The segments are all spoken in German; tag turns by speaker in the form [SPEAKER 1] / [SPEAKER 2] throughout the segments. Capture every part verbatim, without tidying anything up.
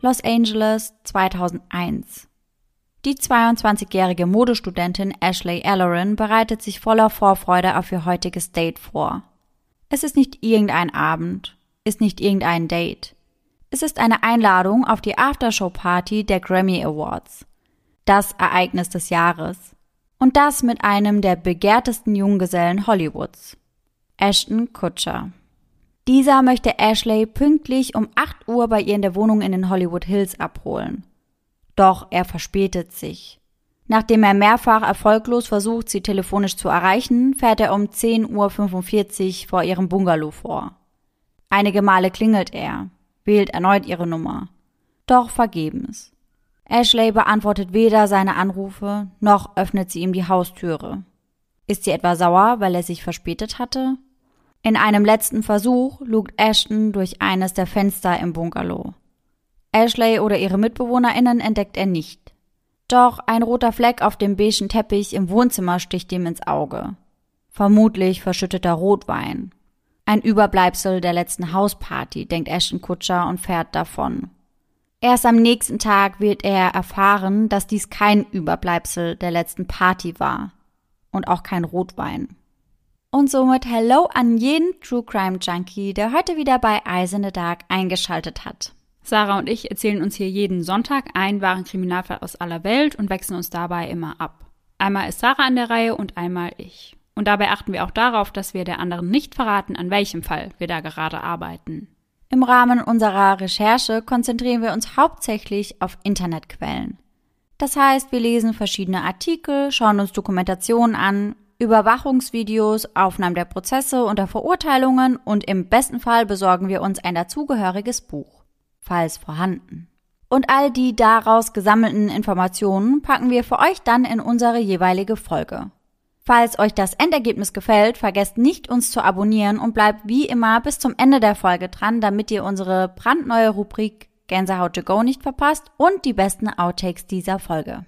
[SPEAKER 1] Los Angeles, zweitausendeins. Die zweiundzwanzigjährige Modestudentin Ashley Ellerin bereitet sich voller Vorfreude auf ihr heutiges Date vor. Es ist nicht irgendein Abend, ist nicht irgendein Date. Es ist eine Einladung auf die Aftershow-Party der Grammy Awards. Das Ereignis des Jahres. Und das mit einem der begehrtesten Junggesellen Hollywoods. Ashton Kutcher. Dieser möchte Ashley pünktlich um acht Uhr bei ihr in der Wohnung in den Hollywood Hills abholen. Doch er verspätet sich. Nachdem er mehrfach erfolglos versucht, sie telefonisch zu erreichen, fährt er um zehn Uhr fünfundvierzig vor ihrem Bungalow vor. Einige Male klingelt er, wählt erneut ihre Nummer. Doch vergebens. Ashley beantwortet weder seine Anrufe, noch öffnet sie ihm die Haustüre. Ist sie etwa sauer, weil er sich verspätet hatte? In einem letzten Versuch lugt Ashton durch eines der Fenster im Bungalow. Ashley oder ihre MitbewohnerInnen entdeckt er nicht. Doch ein roter Fleck auf dem beigen Teppich im Wohnzimmer sticht ihm ins Auge. Vermutlich verschütteter Rotwein. Ein Überbleibsel der letzten Hausparty, denkt Ashton Kutcher und fährt davon. Erst am nächsten Tag wird er erfahren, dass dies kein Überbleibsel der letzten Party war. Und auch kein Rotwein. Und somit Hello an jeden True Crime Junkie, der heute wieder bei Eyes in the Dark eingeschaltet hat.
[SPEAKER 2] Sarah und ich erzählen uns hier jeden Sonntag einen wahren Kriminalfall aus aller Welt und wechseln uns dabei immer ab. Einmal ist Sarah an der Reihe und einmal ich. Und dabei achten wir auch darauf, dass wir der anderen nicht verraten, an welchem Fall wir da gerade arbeiten.
[SPEAKER 1] Im Rahmen unserer Recherche konzentrieren wir uns hauptsächlich auf Internetquellen. Das heißt, wir lesen verschiedene Artikel, schauen uns Dokumentationen an, Überwachungsvideos, Aufnahmen der Prozesse und der Verurteilungen und im besten Fall besorgen wir uns ein dazugehöriges Buch, falls vorhanden. Und all die daraus gesammelten Informationen packen wir für euch dann in unsere jeweilige Folge. Falls euch das Endergebnis gefällt, vergesst nicht, uns zu abonnieren und bleibt wie immer bis zum Ende der Folge dran, damit ihr unsere brandneue Rubrik Gänsehaut to go nicht verpasst und die besten Outtakes dieser Folge.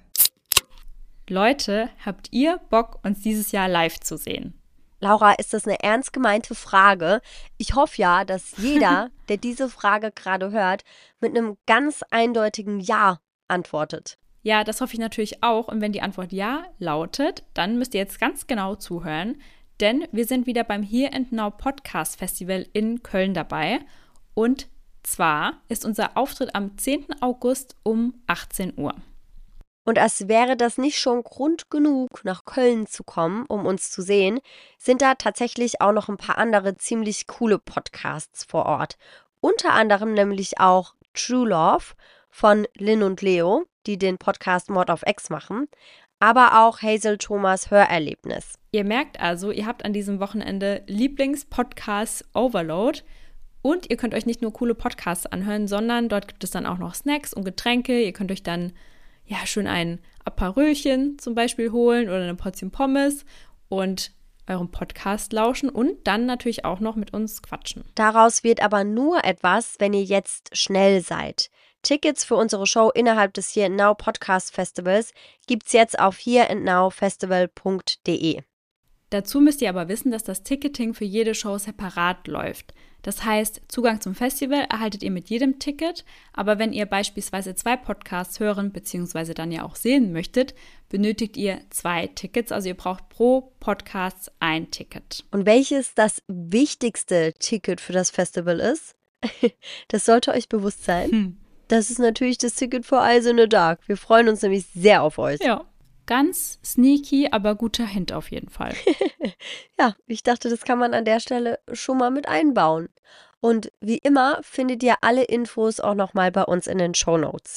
[SPEAKER 2] Leute, habt ihr Bock, uns dieses Jahr live zu sehen?
[SPEAKER 3] Laura, ist das eine ernst gemeinte Frage? Ich hoffe ja, dass jeder, der diese Frage gerade hört, mit einem ganz eindeutigen Ja antwortet.
[SPEAKER 2] Ja, das hoffe ich natürlich auch. Und wenn die Antwort Ja lautet, dann müsst ihr jetzt ganz genau zuhören. Denn wir sind wieder beim Here and Now Podcast Festival in Köln dabei. Und zwar ist unser Auftritt am zehnten August um achtzehn Uhr.
[SPEAKER 3] Und als wäre das nicht schon Grund genug, nach Köln zu kommen, um uns zu sehen, sind da tatsächlich auch noch ein paar andere ziemlich coole Podcasts vor Ort. Unter anderem nämlich auch True Love von Lynn und Leo, die den Podcast Mord auf Ex machen, aber auch Hazel Thomas Hörerlebnis.
[SPEAKER 2] Ihr merkt also, ihr habt an diesem Wochenende Lieblings-Podcast Overload und ihr könnt euch nicht nur coole Podcasts anhören, sondern dort gibt es dann auch noch Snacks und Getränke. Ihr könnt euch dann ja schön ein Aperölchen zum Beispiel holen oder eine Portion Pommes und eurem Podcast lauschen und dann natürlich auch noch mit uns quatschen.
[SPEAKER 3] Daraus wird aber nur etwas, wenn ihr jetzt schnell seid. Tickets für unsere Show innerhalb des Here and Now Podcast Festivals gibt's jetzt auf here and now festival punkt de.
[SPEAKER 2] Dazu müsst ihr aber wissen, dass das Ticketing für jede Show separat läuft. Das heißt, Zugang zum Festival erhaltet ihr mit jedem Ticket, aber wenn ihr beispielsweise zwei Podcasts hören bzw. dann ja auch sehen möchtet, benötigt ihr zwei Tickets, also ihr braucht pro Podcast ein Ticket.
[SPEAKER 3] Und welches das wichtigste Ticket für das Festival ist, das sollte euch bewusst sein. Hm. Das ist natürlich das Ticket für Eyes in the Dark. Wir freuen uns nämlich sehr auf euch.
[SPEAKER 2] Ja, ganz sneaky, aber guter Hint auf jeden Fall.
[SPEAKER 3] Ja, ich dachte, das kann man an der Stelle schon mal mit einbauen. Und wie immer findet ihr alle Infos auch nochmal bei uns in den Shownotes.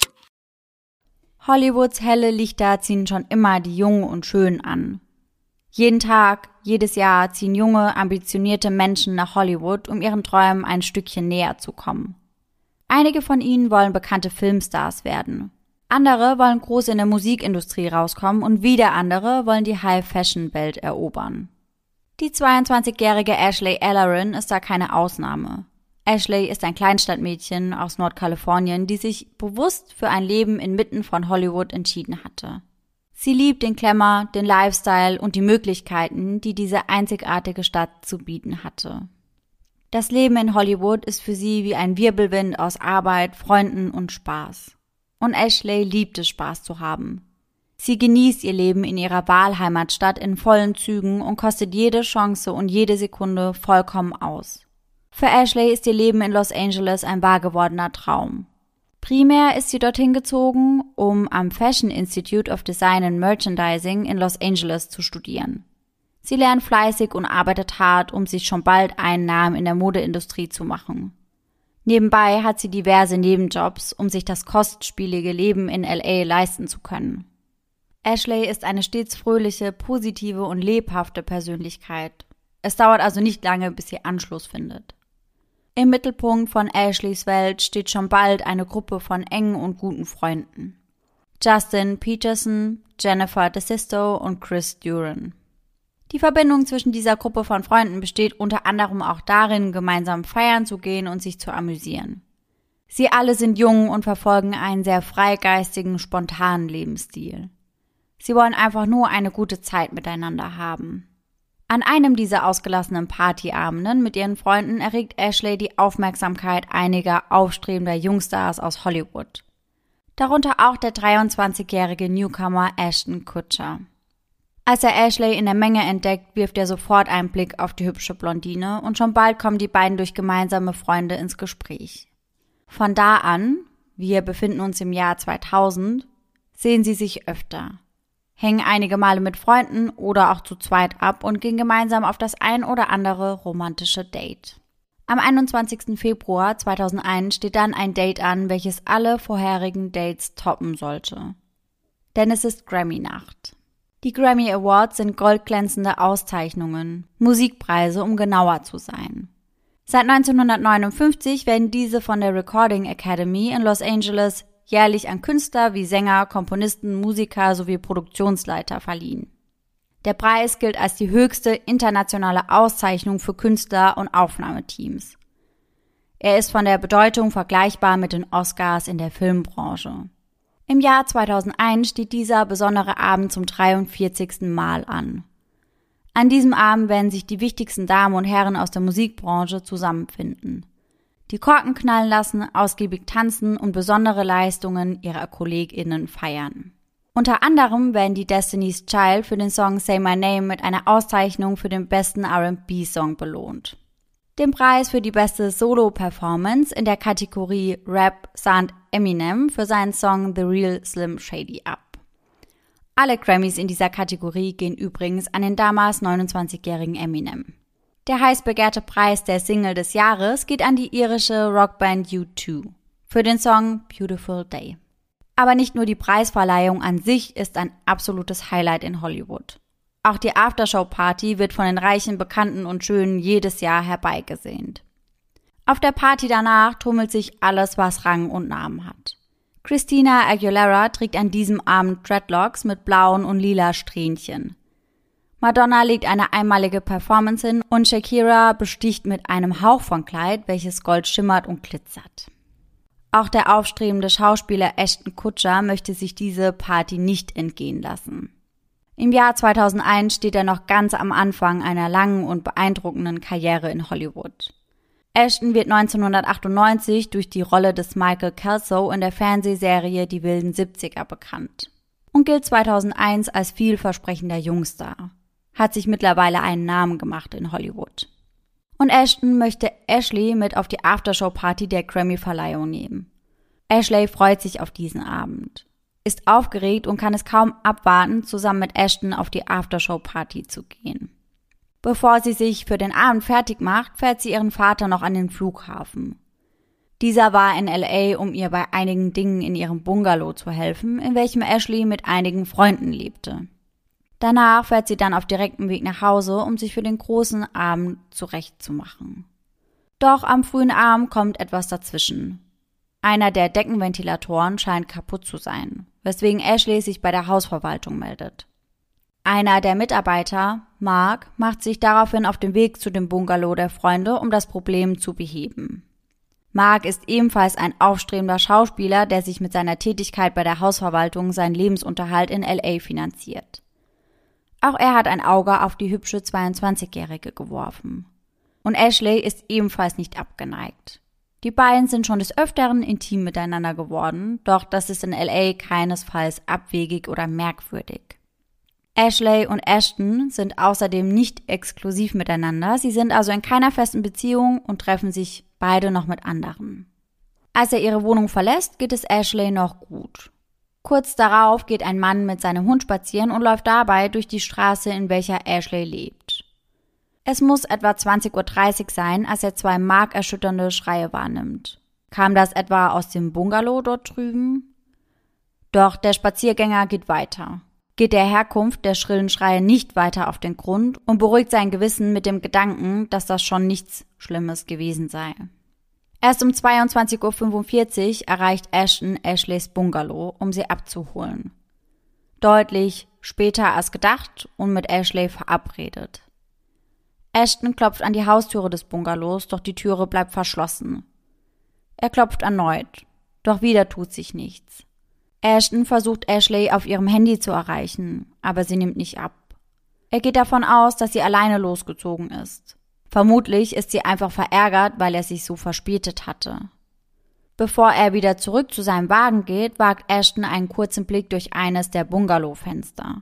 [SPEAKER 1] Hollywoods helle Lichter ziehen schon immer die Jungen und Schönen an. Jeden Tag, jedes Jahr ziehen junge, ambitionierte Menschen nach Hollywood, um ihren Träumen ein Stückchen näher zu kommen. Einige von ihnen wollen bekannte Filmstars werden. Andere wollen groß in der Musikindustrie rauskommen und wieder andere wollen die High-Fashion-Welt erobern. Die zweiundzwanzigjährige Ashley Ellerin ist da keine Ausnahme. Ashley ist ein Kleinstadtmädchen aus Nordkalifornien, die sich bewusst für ein Leben inmitten von Hollywood entschieden hatte. Sie liebt den Glamour, den Lifestyle und die Möglichkeiten, die diese einzigartige Stadt zu bieten hatte. Das Leben in Hollywood ist für sie wie ein Wirbelwind aus Arbeit, Freunden und Spaß. Und Ashley liebt es, Spaß zu haben. Sie genießt ihr Leben in ihrer Wahlheimatstadt in vollen Zügen und kostet jede Chance und jede Sekunde vollkommen aus. Für Ashley ist ihr Leben in Los Angeles ein wahr gewordener Traum. Primär ist sie dorthin gezogen, um am Fashion Institute of Design and Merchandising in Los Angeles zu studieren. Sie lernt fleißig und arbeitet hart, um sich schon bald einen Namen in der Modeindustrie zu machen. Nebenbei hat sie diverse Nebenjobs, um sich das kostspielige Leben in L A leisten zu können. Ashley ist eine stets fröhliche, positive und lebhafte Persönlichkeit. Es dauert also nicht lange, bis sie Anschluss findet. Im Mittelpunkt von Ashleys Welt steht schon bald eine Gruppe von engen und guten Freunden. Justin Peterson, Jennifer DeSisto und Chris Duran. Die Verbindung zwischen dieser Gruppe von Freunden besteht unter anderem auch darin, gemeinsam feiern zu gehen und sich zu amüsieren. Sie alle sind jung und verfolgen einen sehr freigeistigen, spontanen Lebensstil. Sie wollen einfach nur eine gute Zeit miteinander haben. An einem dieser ausgelassenen Partyabenden mit ihren Freunden erregt Ashley die Aufmerksamkeit einiger aufstrebender Jungstars aus Hollywood. Darunter auch der dreiundzwanzigjährige Newcomer Ashton Kutcher. Als er Ashley in der Menge entdeckt, wirft er sofort einen Blick auf die hübsche Blondine und schon bald kommen die beiden durch gemeinsame Freunde ins Gespräch. Von da an, wir befinden uns im Jahr zweitausend, sehen sie sich öfter, hängen einige Male mit Freunden oder auch zu zweit ab und gehen gemeinsam auf das ein oder andere romantische Date. Am einundzwanzigsten Februar zweitausendeins steht dann ein Date an, welches alle vorherigen Dates toppen sollte. Denn es ist Grammy-Nacht. Die Grammy Awards sind goldglänzende Auszeichnungen, Musikpreise, um genauer zu sein. Seit neunzehnhundertneunundfünfzig werden diese von der Recording Academy in Los Angeles jährlich an Künstler wie Sänger, Komponisten, Musiker sowie Produktionsleiter verliehen. Der Preis gilt als die höchste internationale Auszeichnung für Künstler und Aufnahmeteams. Er ist von der Bedeutung vergleichbar mit den Oscars in der Filmbranche. Im Jahr zweitausendeins steht dieser besondere Abend zum dreiundvierzigsten Mal an. An diesem Abend werden sich die wichtigsten Damen und Herren aus der Musikbranche zusammenfinden. Die Korken knallen lassen, ausgiebig tanzen und besondere Leistungen ihrer KollegInnen feiern. Unter anderem werden die Destiny's Child für den Song Say My Name mit einer Auszeichnung für den besten R and B-Song belohnt. Den Preis für die beste Solo-Performance in der Kategorie Rap sahnt Eminem für seinen Song The Real Slim Shady ab. Alle Grammys in dieser Kategorie gehen übrigens an den damals neunundzwanzigjährigen Eminem. Der heiß begehrte Preis der Single des Jahres geht an die irische Rockband U zwei für den Song Beautiful Day. Aber nicht nur die Preisverleihung an sich ist ein absolutes Highlight in Hollywood. Auch die Aftershow-Party wird von den reichen Bekannten und Schönen jedes Jahr herbeigesehnt. Auf der Party danach tummelt sich alles, was Rang und Namen hat. Christina Aguilera trägt an diesem Abend Dreadlocks mit blauen und lila Strähnchen. Madonna legt eine einmalige Performance hin und Shakira besticht mit einem Hauch von Kleid, welches gold schimmert und glitzert. Auch der aufstrebende Schauspieler Ashton Kutcher möchte sich diese Party nicht entgehen lassen. Im Jahr zweitausendeins steht er noch ganz am Anfang einer langen und beeindruckenden Karriere in Hollywood. Ashton wird neunzehnhundertachtundneunzig durch die Rolle des Michael Kelso in der Fernsehserie Die wilden siebziger bekannt und gilt zweitausendeins als vielversprechender Jungstar, hat sich mittlerweile einen Namen gemacht in Hollywood. Und Ashton möchte Ashley mit auf die Aftershow-Party der Grammy-Verleihung nehmen. Ashley freut sich auf diesen Abend, ist aufgeregt und kann es kaum abwarten, zusammen mit Ashton auf die Aftershow-Party zu gehen. Bevor sie sich für den Abend fertig macht, fährt sie ihren Vater noch an den Flughafen. Dieser war in L A, um ihr bei einigen Dingen in ihrem Bungalow zu helfen, in welchem Ashley mit einigen Freunden lebte. Danach fährt sie dann auf direktem Weg nach Hause, um sich für den großen Abend zurechtzumachen. Doch am frühen Abend kommt etwas dazwischen. Einer der Deckenventilatoren scheint kaputt zu sein, weswegen Ashley sich bei der Hausverwaltung meldet. Einer der Mitarbeiter, Mark, macht sich daraufhin auf den Weg zu dem Bungalow der Freunde, um das Problem zu beheben. Mark ist ebenfalls ein aufstrebender Schauspieler, der sich mit seiner Tätigkeit bei der Hausverwaltung seinen Lebensunterhalt in L A finanziert. Auch er hat ein Auge auf die hübsche zweiundzwanzigjährige geworfen. Und Ashley ist ebenfalls nicht abgeneigt. Die beiden sind schon des Öfteren intim miteinander geworden, doch das ist in L A keinesfalls abwegig oder merkwürdig. Ashley und Ashton sind außerdem nicht exklusiv miteinander, sie sind also in keiner festen Beziehung und treffen sich beide noch mit anderen. Als er ihre Wohnung verlässt, geht es Ashley noch gut. Kurz darauf geht ein Mann mit seinem Hund spazieren und läuft dabei durch die Straße, in welcher Ashley lebt. Es muss etwa zwanzig Uhr dreißig sein, als er zwei markerschütternde Schreie wahrnimmt. Kam das etwa aus dem Bungalow dort drüben? Doch der Spaziergänger geht weiter. Geht der Herkunft der schrillen Schreie nicht weiter auf den Grund und beruhigt sein Gewissen mit dem Gedanken, dass das schon nichts Schlimmes gewesen sei. Erst um zweiundzwanzig Uhr fünfundvierzig erreicht Ashton Ashleys Bungalow, um sie abzuholen. Deutlich später als gedacht und mit Ashley verabredet. Ashton klopft an die Haustüre des Bungalows, doch die Türe bleibt verschlossen. Er klopft erneut, doch wieder tut sich nichts. Ashton versucht Ashley auf ihrem Handy zu erreichen, aber sie nimmt nicht ab. Er geht davon aus, dass sie alleine losgezogen ist. Vermutlich ist sie einfach verärgert, weil er sich so verspätet hatte. Bevor er wieder zurück zu seinem Wagen geht, wagt Ashton einen kurzen Blick durch eines der Bungalow-Fenster.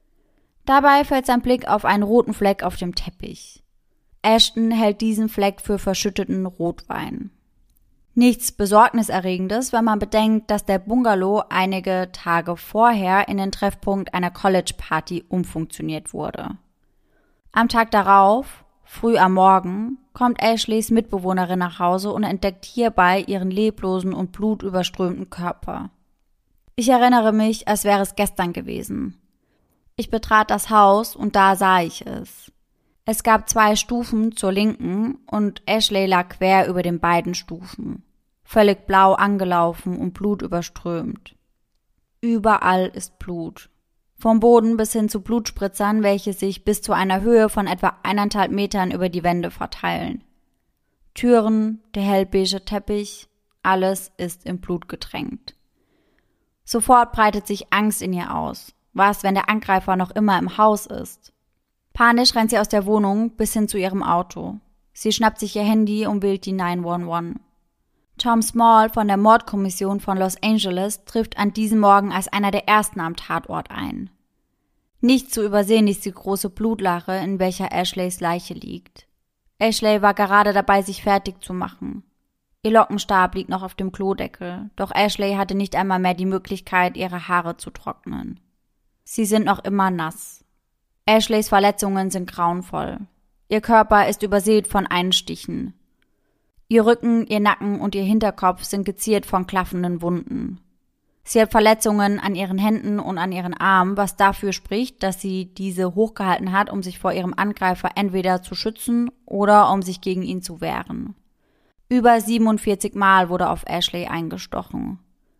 [SPEAKER 1] Dabei fällt sein Blick auf einen roten Fleck auf dem Teppich. Ashton hält diesen Fleck für verschütteten Rotwein. Nichts Besorgniserregendes, wenn man bedenkt, dass der Bungalow einige Tage vorher in den Treffpunkt einer College-Party umfunktioniert wurde. Am Tag darauf, früh am Morgen, kommt Ashleys Mitbewohnerin nach Hause und entdeckt hierbei ihren leblosen und blutüberströmten Körper. Ich erinnere mich, als wäre es gestern gewesen. Ich betrat das Haus und da sah ich es. Es gab zwei Stufen zur Linken und Ashley lag quer über den beiden Stufen, völlig blau angelaufen und blutüberströmt. Überall ist Blut. Vom Boden bis hin zu Blutspritzern, welche sich bis zu einer Höhe von etwa eineinhalb Metern über die Wände verteilen. Türen, der hellbeige Teppich, alles ist im Blut getränkt. Sofort breitet sich Angst in ihr aus. Was, wenn der Angreifer noch immer im Haus ist? Panisch rennt sie aus der Wohnung bis hin zu ihrem Auto. Sie schnappt sich ihr Handy und wählt die neun eins eins. Tom Small von der Mordkommission von Los Angeles trifft an diesem Morgen als einer der ersten am Tatort ein. Nicht zu übersehen ist die große Blutlache, in welcher Ashleys Leiche liegt. Ashley war gerade dabei, sich fertig zu machen. Ihr Lockenstab liegt noch auf dem Klodeckel, doch Ashley hatte nicht einmal mehr die Möglichkeit, ihre Haare zu trocknen. Sie sind noch immer nass. Ashleys Verletzungen sind grauenvoll. Ihr Körper ist übersät von Einstichen. Ihr Rücken, ihr Nacken und ihr Hinterkopf sind geziert von klaffenden Wunden. Sie hat Verletzungen an ihren Händen und an ihren Armen, was dafür spricht, dass sie diese hochgehalten hat, um sich vor ihrem Angreifer entweder zu schützen oder um sich gegen ihn zu wehren. Über siebenundvierzig Mal wurde auf Ashley eingestochen.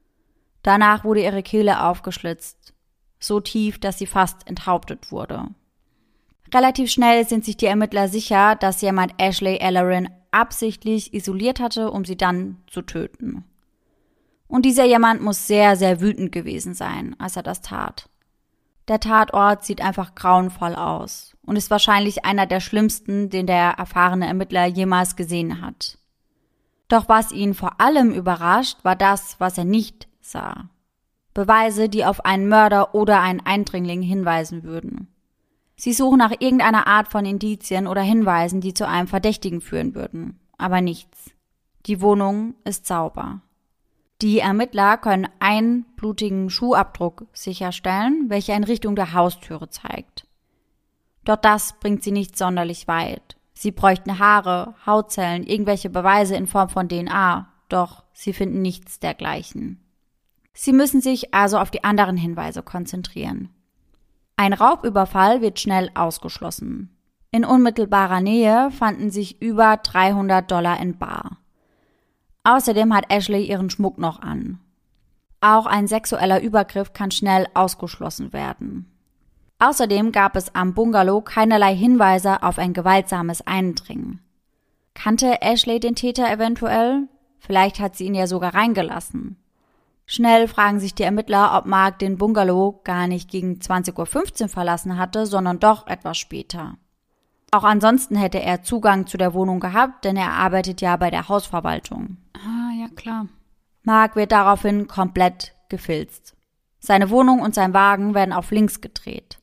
[SPEAKER 1] Danach wurde ihre Kehle aufgeschlitzt, so tief, dass sie fast enthauptet wurde. Relativ schnell sind sich die Ermittler sicher, dass jemand Ashley Ellerin absichtlich isoliert hatte, um sie dann zu töten. Und dieser jemand muss sehr, sehr wütend gewesen sein, als er das tat. Der Tatort sieht einfach grauenvoll aus und ist wahrscheinlich einer der schlimmsten, den der erfahrene Ermittler jemals gesehen hat. Doch was ihn vor allem überrascht, war das, was er nicht sah. Beweise, die auf einen Mörder oder einen Eindringling hinweisen würden. Sie suchen nach irgendeiner Art von Indizien oder Hinweisen, die zu einem Verdächtigen führen würden, aber nichts. Die Wohnung ist sauber. Die Ermittler können einen blutigen Schuhabdruck sicherstellen, welcher in Richtung der Haustüre zeigt. Doch das bringt sie nicht sonderlich weit. Sie bräuchten Haare, Hautzellen, irgendwelche Beweise in Form von D N A, doch sie finden nichts dergleichen. Sie müssen sich also auf die anderen Hinweise konzentrieren. Ein Raubüberfall wird schnell ausgeschlossen. In unmittelbarer Nähe fanden sich über dreihundert Dollar in bar. Außerdem hat Ashley ihren Schmuck noch an. Auch ein sexueller Übergriff kann schnell ausgeschlossen werden. Außerdem gab es am Bungalow keinerlei Hinweise auf ein gewaltsames Eindringen. Kannte Ashley den Täter eventuell? Vielleicht hat sie ihn ja sogar reingelassen. Schnell fragen sich die Ermittler, ob Mark den Bungalow gar nicht gegen zwanzig Uhr fünfzehn verlassen hatte, sondern doch etwas später. Auch ansonsten hätte er Zugang zu der Wohnung gehabt, denn er arbeitet ja bei der Hausverwaltung.
[SPEAKER 2] Ah, ja klar.
[SPEAKER 1] Mark wird daraufhin komplett gefilzt. Seine Wohnung und sein Wagen werden auf links gedreht.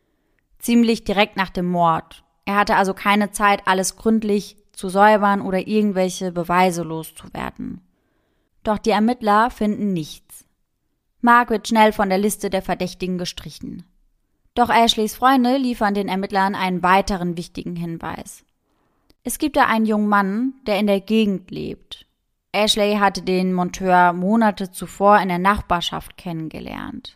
[SPEAKER 1] Ziemlich direkt nach dem Mord. Er hatte also keine Zeit, alles gründlich zu säubern oder irgendwelche Beweise loszuwerden. Doch die Ermittler finden nichts. Mark wird schnell von der Liste der Verdächtigen gestrichen. Doch Ashleys Freunde liefern den Ermittlern einen weiteren wichtigen Hinweis. Es gibt da einen jungen Mann, der in der Gegend lebt. Ashley hatte den Monteur Monate zuvor in der Nachbarschaft kennengelernt.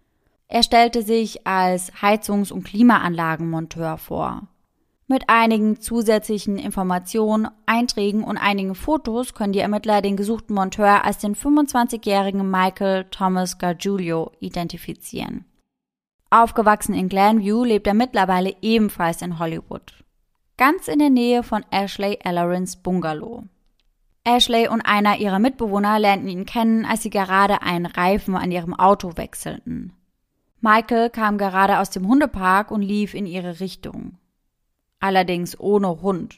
[SPEAKER 1] Er stellte sich als Heizungs- und Klimaanlagenmonteur vor. Mit einigen zusätzlichen Informationen, Einträgen und einigen Fotos können die Ermittler den gesuchten Monteur als den fünfundzwanzigjährigen Michael Thomas Gargiulo identifizieren. Aufgewachsen in Glenview lebt er mittlerweile ebenfalls in Hollywood. Ganz in der Nähe von Ashley Ellerons Bungalow. Ashley und einer ihrer Mitbewohner lernten ihn kennen, als sie gerade einen Reifen an ihrem Auto wechselten. Michael kam gerade aus dem Hundepark und lief in ihre Richtung. Allerdings ohne Hund.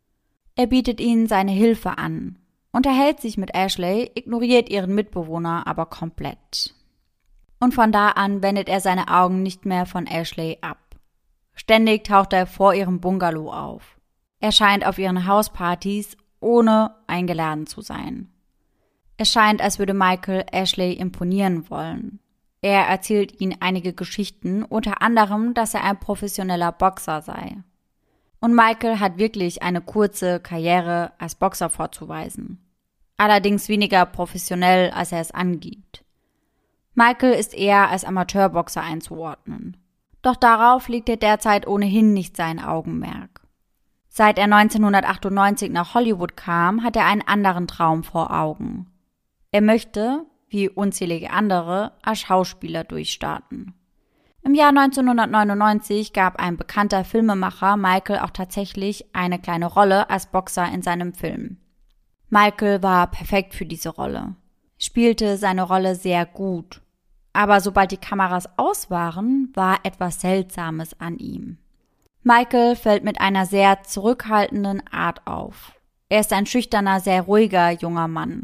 [SPEAKER 1] Er bietet ihnen seine Hilfe an, unterhält sich mit Ashley, ignoriert ihren Mitbewohner aber komplett. Und von da an wendet er seine Augen nicht mehr von Ashley ab. Ständig taucht er vor ihrem Bungalow auf. Er scheint auf ihren Hauspartys, ohne eingeladen zu sein. Es scheint, als würde Michael Ashley imponieren wollen. Er erzählt ihnen einige Geschichten, unter anderem, dass er ein professioneller Boxer sei. Und Michael hat wirklich eine kurze Karriere als Boxer vorzuweisen. Allerdings weniger professionell, als er es angibt. Michael ist eher als Amateurboxer einzuordnen. Doch darauf liegt er derzeit ohnehin nicht sein Augenmerk. Seit er neunzehnhundertachtundneunzig nach Hollywood kam, hat er einen anderen Traum vor Augen. Er möchte, wie unzählige andere, als Schauspieler durchstarten. Im Jahr neunzehnhundertneunundneunzig gab ein bekannter Filmemacher Michael auch tatsächlich eine kleine Rolle als Boxer in seinem Film. Michael war perfekt für diese Rolle, spielte seine Rolle sehr gut. Aber sobald die Kameras aus waren, war etwas Seltsames an ihm. Michael fällt mit einer sehr zurückhaltenden Art auf. Er ist ein schüchterner, sehr ruhiger junger Mann.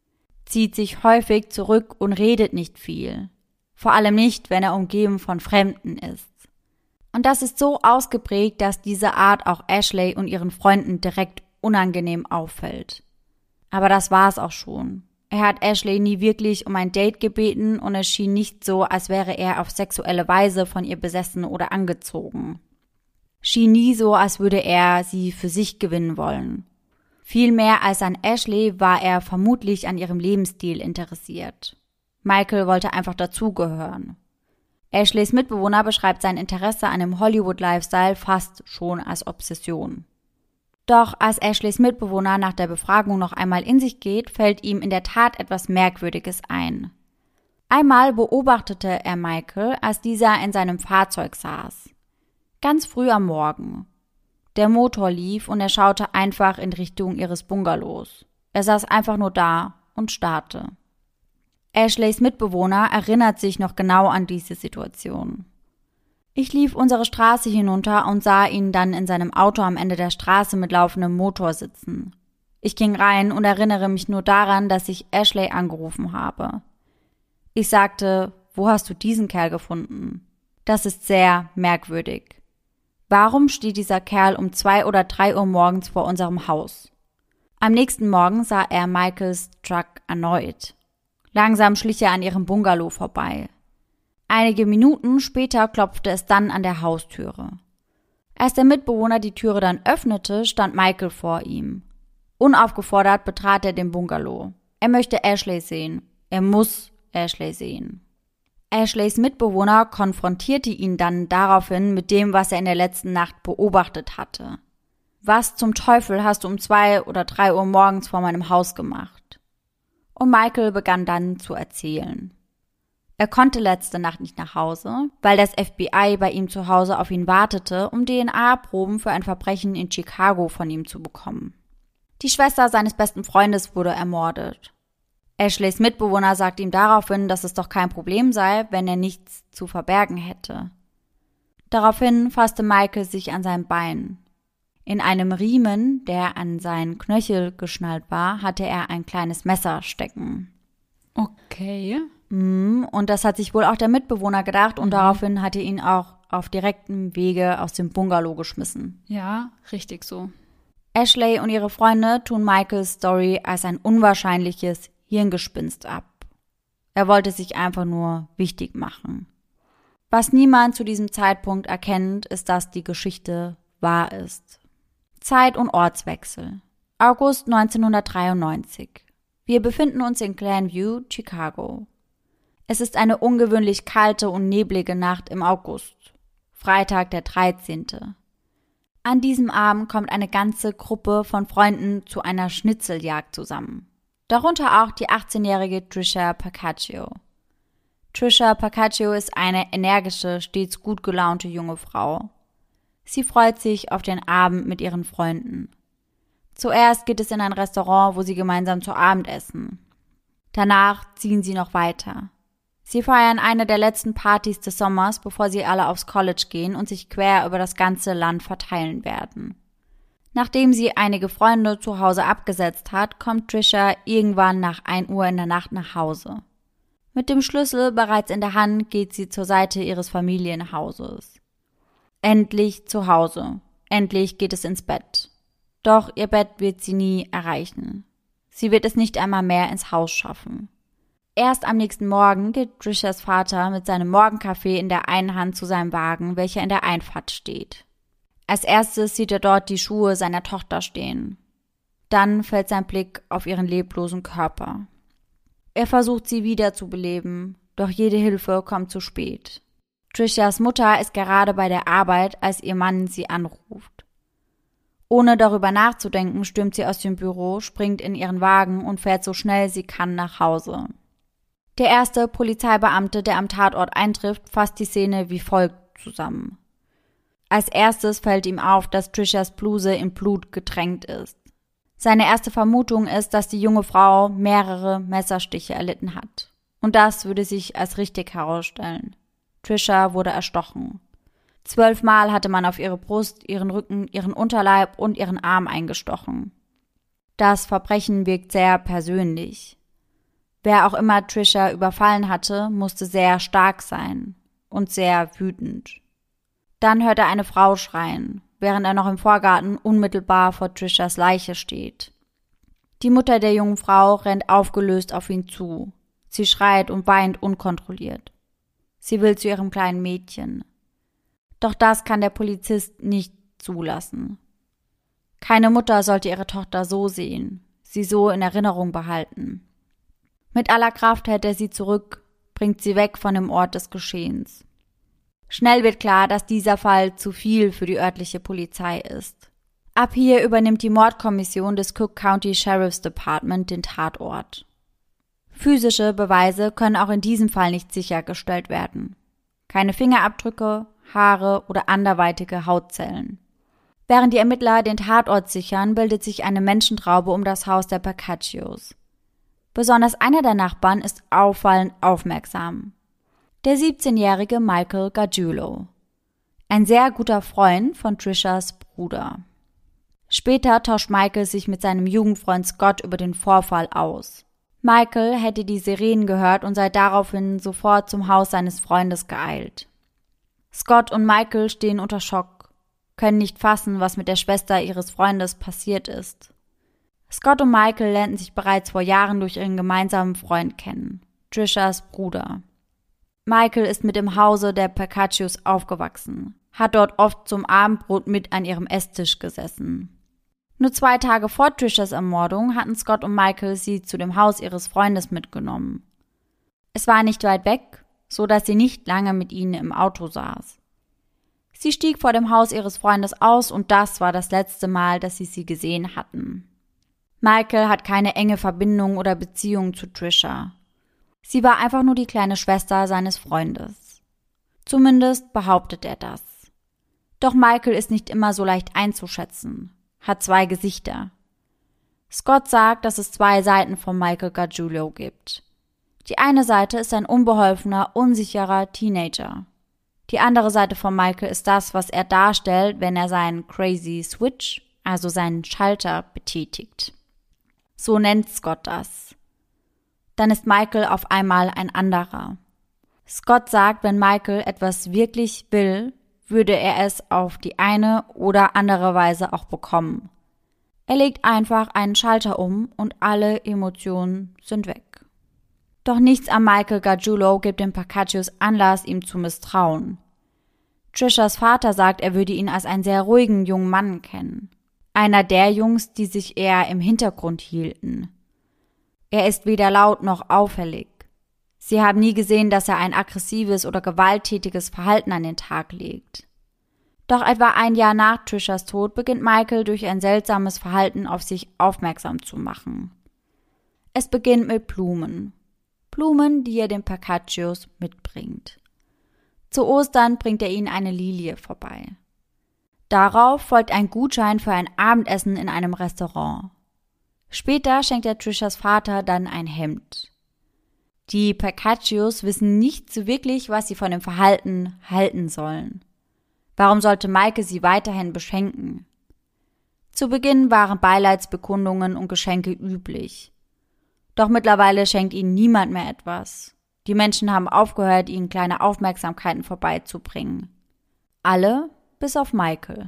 [SPEAKER 1] Zieht sich häufig zurück und redet nicht viel. Vor allem nicht, wenn er umgeben von Fremden ist. Und das ist so ausgeprägt, dass diese Art auch Ashley und ihren Freunden direkt unangenehm auffällt. Aber das war es auch schon. Er hat Ashley nie wirklich um ein Date gebeten und es schien nicht so, als wäre er auf sexuelle Weise von ihr besessen oder angezogen. Schien nie so, als würde er sie für sich gewinnen wollen. Viel mehr als an Ashley war er vermutlich an ihrem Lebensstil interessiert. Michael wollte einfach dazugehören. Ashleys Mitbewohner beschreibt sein Interesse an dem Hollywood-Lifestyle fast schon als Obsession. Doch als Ashleys Mitbewohner nach der Befragung noch einmal in sich geht, fällt ihm in der Tat etwas Merkwürdiges ein. Einmal beobachtete er Michael, als dieser in seinem Fahrzeug saß. Ganz früh am Morgen. Der Motor lief und er schaute einfach in Richtung ihres Bungalows. Er saß einfach nur da und starrte. Ashleys Mitbewohner erinnert sich noch genau an diese Situation. Ich lief unsere Straße hinunter und sah ihn dann in seinem Auto am Ende der Straße mit laufendem Motor sitzen. Ich ging rein und erinnere mich nur daran, dass ich Ashley angerufen habe. Ich sagte, wo hast du diesen Kerl gefunden? Das ist sehr merkwürdig. Warum steht dieser Kerl um zwei oder drei Uhr morgens vor unserem Haus? Am nächsten Morgen sah er Michaels Truck erneut. Langsam schlich er an ihrem Bungalow vorbei. Einige Minuten später klopfte es dann an der Haustüre. Als der Mitbewohner die Türe dann öffnete, stand Michael vor ihm. Unaufgefordert betrat er den Bungalow. Er möchte Ashley sehen. Er muss Ashley sehen. Ashleys Mitbewohner konfrontierte ihn dann daraufhin mit dem, was er in der letzten Nacht beobachtet hatte. Was zum Teufel hast du um zwei oder drei Uhr morgens vor meinem Haus gemacht? Und Michael begann dann zu erzählen. Er konnte letzte Nacht nicht nach Hause, weil das F B I bei ihm zu Hause auf ihn wartete, um D N A-Proben für ein Verbrechen in Chicago von ihm zu bekommen. Die Schwester seines besten Freundes wurde ermordet. Ashleys Mitbewohner sagte ihm daraufhin, dass es doch kein Problem sei, wenn er nichts zu verbergen hätte. Daraufhin fasste Michael sich an sein Bein. In einem Riemen, der an seinen Knöchel geschnallt war, hatte er ein kleines Messer stecken.
[SPEAKER 2] Okay.
[SPEAKER 1] Und das hat sich wohl auch der Mitbewohner gedacht und mhm. daraufhin hat er ihn auch auf direktem Wege aus dem Bungalow geschmissen.
[SPEAKER 2] Ja, richtig so.
[SPEAKER 1] Ashley und ihre Freunde tun Michaels Story als ein unwahrscheinliches Hirngespinst ab. Er wollte sich einfach nur wichtig machen. Was niemand zu diesem Zeitpunkt erkennt, ist, dass die Geschichte wahr ist. Zeit- und Ortswechsel. August neunzehnhundertdreiundneunzig. Wir befinden uns in Glenview, Chicago. Es ist eine ungewöhnlich kalte und neblige Nacht im August. Freitag der dreizehnte. An diesem Abend kommt eine ganze Gruppe von Freunden zu einer Schnitzeljagd zusammen. Darunter auch die achtzehnjährige Trisha Pacaccio. Trisha Pacaccio ist eine energische, stets gut gelaunte junge Frau. Sie freut sich auf den Abend mit ihren Freunden. Zuerst geht es in ein Restaurant, wo sie gemeinsam zu Abend essen. Danach ziehen sie noch weiter. Sie feiern eine der letzten Partys des Sommers, bevor sie alle aufs College gehen und sich quer über das ganze Land verteilen werden. Nachdem sie einige Freunde zu Hause abgesetzt hat, kommt Trisha irgendwann nach ein Uhr in der Nacht nach Hause. Mit dem Schlüssel bereits in der Hand geht sie zur Seite ihres Familienhauses. Endlich zu Hause. Endlich geht es ins Bett. Doch ihr Bett wird sie nie erreichen. Sie wird es nicht einmal mehr ins Haus schaffen. Erst am nächsten Morgen geht Trishas Vater mit seinem Morgenkaffee in der einen Hand zu seinem Wagen, welcher in der Einfahrt steht. Als erstes sieht er dort die Schuhe seiner Tochter stehen. Dann fällt sein Blick auf ihren leblosen Körper. Er versucht, sie wieder zu beleben, doch jede Hilfe kommt zu spät. Trishas Mutter ist gerade bei der Arbeit, als ihr Mann sie anruft. Ohne darüber nachzudenken, stürmt sie aus dem Büro, springt in ihren Wagen und fährt so schnell sie kann nach Hause. Der erste Polizeibeamte, der am Tatort eintrifft, fasst die Szene wie folgt zusammen. Als erstes fällt ihm auf, dass Trishas Bluse in Blut getränkt ist. Seine erste Vermutung ist, dass die junge Frau mehrere Messerstiche erlitten hat. Und das würde sich als richtig herausstellen. Trisha wurde erstochen. Zwölfmal hatte man auf ihre Brust, ihren Rücken, ihren Unterleib und ihren Arm eingestochen. Das Verbrechen wirkt sehr persönlich. Wer auch immer Trisha überfallen hatte, musste sehr stark sein und sehr wütend. Dann hört er eine Frau schreien, während er noch im Vorgarten unmittelbar vor Trishas Leiche steht. Die Mutter der jungen Frau rennt aufgelöst auf ihn zu. Sie schreit und weint unkontrolliert. Sie will zu ihrem kleinen Mädchen. Doch das kann der Polizist nicht zulassen. Keine Mutter sollte ihre Tochter so sehen, sie so in Erinnerung behalten. Mit aller Kraft hält er sie zurück, bringt sie weg von dem Ort des Geschehens. Schnell wird klar, dass dieser Fall zu viel für die örtliche Polizei ist. Ab hier übernimmt die Mordkommission des Cook County Sheriff's Department den Tatort. Physische Beweise können auch in diesem Fall nicht sichergestellt werden. Keine Fingerabdrücke, Haare oder anderweitige Hautzellen. Während die Ermittler den Tatort sichern, bildet sich eine Menschentraube um das Haus der Pacaccios. Besonders einer der Nachbarn ist auffallend aufmerksam. Der siebzehnjährige Michael Gargiulo. Ein sehr guter Freund von Trishas Bruder. Später tauscht Michael sich mit seinem Jugendfreund Scott über den Vorfall aus. Michael hätte die Sirenen gehört und sei daraufhin sofort zum Haus seines Freundes geeilt. Scott und Michael stehen unter Schock, können nicht fassen, was mit der Schwester ihres Freundes passiert ist. Scott und Michael lernten sich bereits vor Jahren durch ihren gemeinsamen Freund kennen, Trishas Bruder. Michael ist mit im Hause der Pacaccios aufgewachsen, hat dort oft zum Abendbrot mit an ihrem Esstisch gesessen. Nur zwei Tage vor Trishas Ermordung hatten Scott und Michael sie zu dem Haus ihres Freundes mitgenommen. Es war nicht weit weg, so dass sie nicht lange mit ihnen im Auto saß. Sie stieg vor dem Haus ihres Freundes aus und das war das letzte Mal, dass sie sie gesehen hatten. Michael hat keine enge Verbindung oder Beziehung zu Trisha. Sie war einfach nur die kleine Schwester seines Freundes. Zumindest behauptet er das. Doch Michael ist nicht immer so leicht einzuschätzen, hat zwei Gesichter. Scott sagt, dass es zwei Seiten von Michael Gargiulo gibt. Die eine Seite ist ein unbeholfener, unsicherer Teenager. Die andere Seite von Michael ist das, was er darstellt, wenn er seinen Crazy Switch, also seinen Schalter, betätigt. So nennt Scott das. Dann ist Michael auf einmal ein anderer. Scott sagt, wenn Michael etwas wirklich will, würde er es auf die eine oder andere Weise auch bekommen. Er legt einfach einen Schalter um und alle Emotionen sind weg. Doch nichts an Michael Gargiulo gibt den Pacaccios Anlass, ihm zu misstrauen. Trishas Vater sagt, er würde ihn als einen sehr ruhigen jungen Mann kennen. Einer der Jungs, die sich eher im Hintergrund hielten. Er ist weder laut noch auffällig. Sie haben nie gesehen, dass er ein aggressives oder gewalttätiges Verhalten an den Tag legt. Doch etwa ein Jahr nach Trishas Tod beginnt Michael durch ein seltsames Verhalten auf sich aufmerksam zu machen. Es beginnt mit Blumen. Blumen, die er den Pacaccios mitbringt. Zu Ostern bringt er ihnen eine Lilie vorbei. Darauf folgt ein Gutschein für ein Abendessen in einem Restaurant. Später schenkt er Trishas Vater dann ein Hemd. Die Pacaccios wissen nicht so wirklich, was sie von dem Verhalten halten sollen. Warum sollte Michael sie weiterhin beschenken? Zu Beginn waren Beileidsbekundungen und Geschenke üblich. Doch mittlerweile schenkt ihnen niemand mehr etwas. Die Menschen haben aufgehört, ihnen kleine Aufmerksamkeiten vorbeizubringen. Alle bis auf Michael.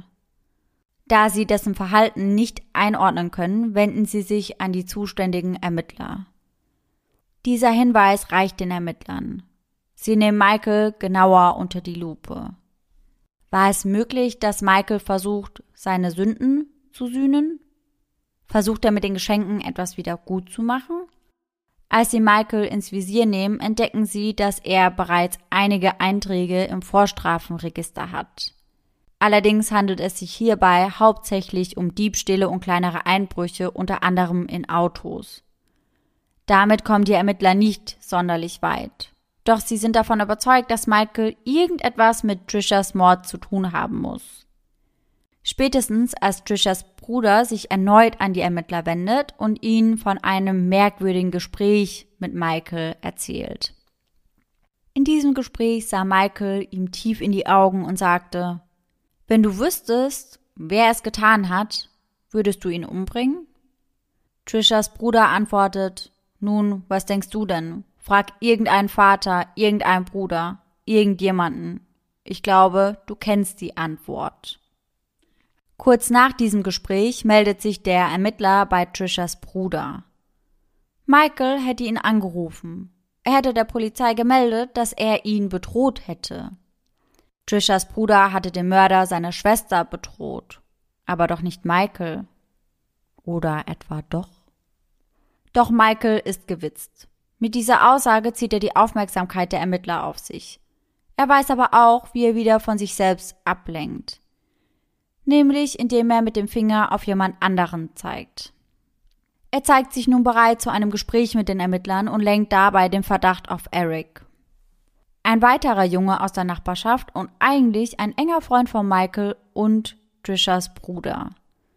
[SPEAKER 1] Da sie dessen Verhalten nicht einordnen können, wenden sie sich an die zuständigen Ermittler. Dieser Hinweis reicht den Ermittlern. Sie nehmen Michael genauer unter die Lupe. War es möglich, dass Michael versucht, seine Sünden zu sühnen? Versucht er mit den Geschenken etwas wieder gut zu machen? Als sie Michael ins Visier nehmen, entdecken sie, dass er bereits einige Einträge im Vorstrafenregister hat. Allerdings handelt es sich hierbei hauptsächlich um Diebstähle und kleinere Einbrüche, unter anderem in Autos. Damit kommen die Ermittler nicht sonderlich weit. Doch sie sind davon überzeugt, dass Michael irgendetwas mit Trishas Mord zu tun haben muss. Spätestens als Trishas Bruder sich erneut an die Ermittler wendet und ihnen von einem merkwürdigen Gespräch mit Michael erzählt. In diesem Gespräch sah Michael ihm tief in die Augen und sagte: Wenn du wüsstest, wer es getan hat, würdest du ihn umbringen? Trishas Bruder antwortet: Nun, was denkst du denn? Frag irgendeinen Vater, irgendeinen Bruder, irgendjemanden. Ich glaube, du kennst die Antwort. Kurz nach diesem Gespräch meldet sich der Ermittler bei Trishas Bruder. Michael hätte ihn angerufen. Er hätte der Polizei gemeldet, dass er ihn bedroht hätte. Trishas Bruder hatte den Mörder seiner Schwester bedroht, aber doch nicht Michael. Oder etwa doch? Doch Michael ist gewitzt. Mit dieser Aussage zieht er die Aufmerksamkeit der Ermittler auf sich. Er weiß aber auch, wie er wieder von sich selbst ablenkt. Nämlich, indem er mit dem Finger auf jemand anderen zeigt. Er zeigt sich nun bereit zu einem Gespräch mit den Ermittlern und lenkt dabei den Verdacht auf Eric. Ein weiterer Junge aus der Nachbarschaft und eigentlich ein enger Freund von Michael und Trishas Bruder.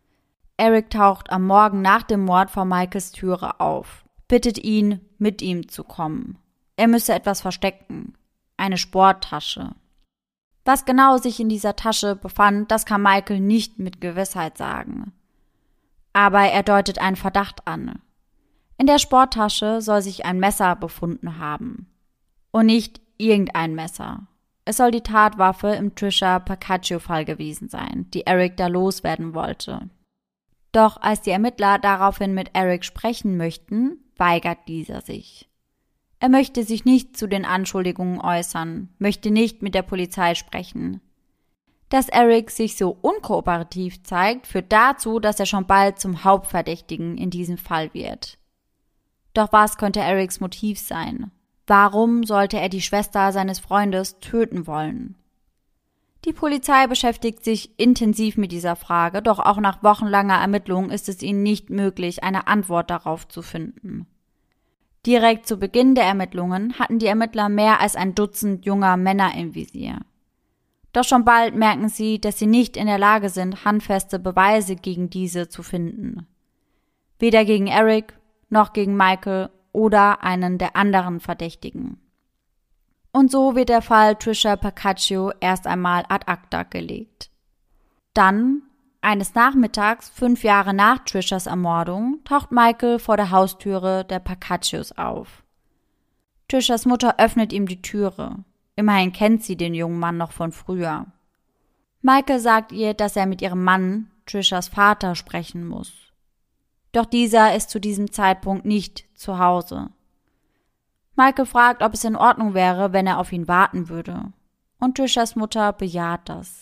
[SPEAKER 1] Eric taucht am Morgen nach dem Mord vor Michaels Türe auf, bittet ihn, mit ihm zu kommen. Er müsse etwas verstecken, eine Sporttasche. Was genau sich in dieser Tasche befand, das kann Michael nicht mit Gewissheit sagen. Aber er deutet einen Verdacht an. In der Sporttasche soll sich ein Messer befunden haben. Und nicht irgendein Messer. Es soll die Tatwaffe im Trisha Pacaccio-Fall gewesen sein, die Eric da loswerden wollte. Doch als die Ermittler daraufhin mit Eric sprechen möchten, weigert dieser sich. Er möchte sich nicht zu den Anschuldigungen äußern, möchte nicht mit der Polizei sprechen. Dass Eric sich so unkooperativ zeigt, führt dazu, dass er schon bald zum Hauptverdächtigen in diesem Fall wird. Doch was könnte Erics Motiv sein? Warum sollte er die Schwester seines Freundes töten wollen? Die Polizei beschäftigt sich intensiv mit dieser Frage, doch auch nach wochenlanger Ermittlung ist es ihnen nicht möglich, eine Antwort darauf zu finden. Direkt zu Beginn der Ermittlungen hatten die Ermittler mehr als ein Dutzend junger Männer im Visier. Doch schon bald merken sie, dass sie nicht in der Lage sind, handfeste Beweise gegen diese zu finden. Weder gegen Eric, noch gegen Michael oder einen der anderen Verdächtigen. Und so wird der Fall Trisha Pacaccio erst einmal ad acta gelegt. Dann, eines Nachmittags, fünf Jahre nach Trishas Ermordung, taucht Michael vor der Haustüre der Pacaccios auf. Trishas Mutter öffnet ihm die Türe. Immerhin kennt sie den jungen Mann noch von früher. Michael sagt ihr, dass er mit ihrem Mann, Trishas Vater, sprechen muss. Doch dieser ist zu diesem Zeitpunkt nicht zu Hause. Michael fragt, ob es in Ordnung wäre, wenn er auf ihn warten würde. Und Trishas Mutter bejaht das.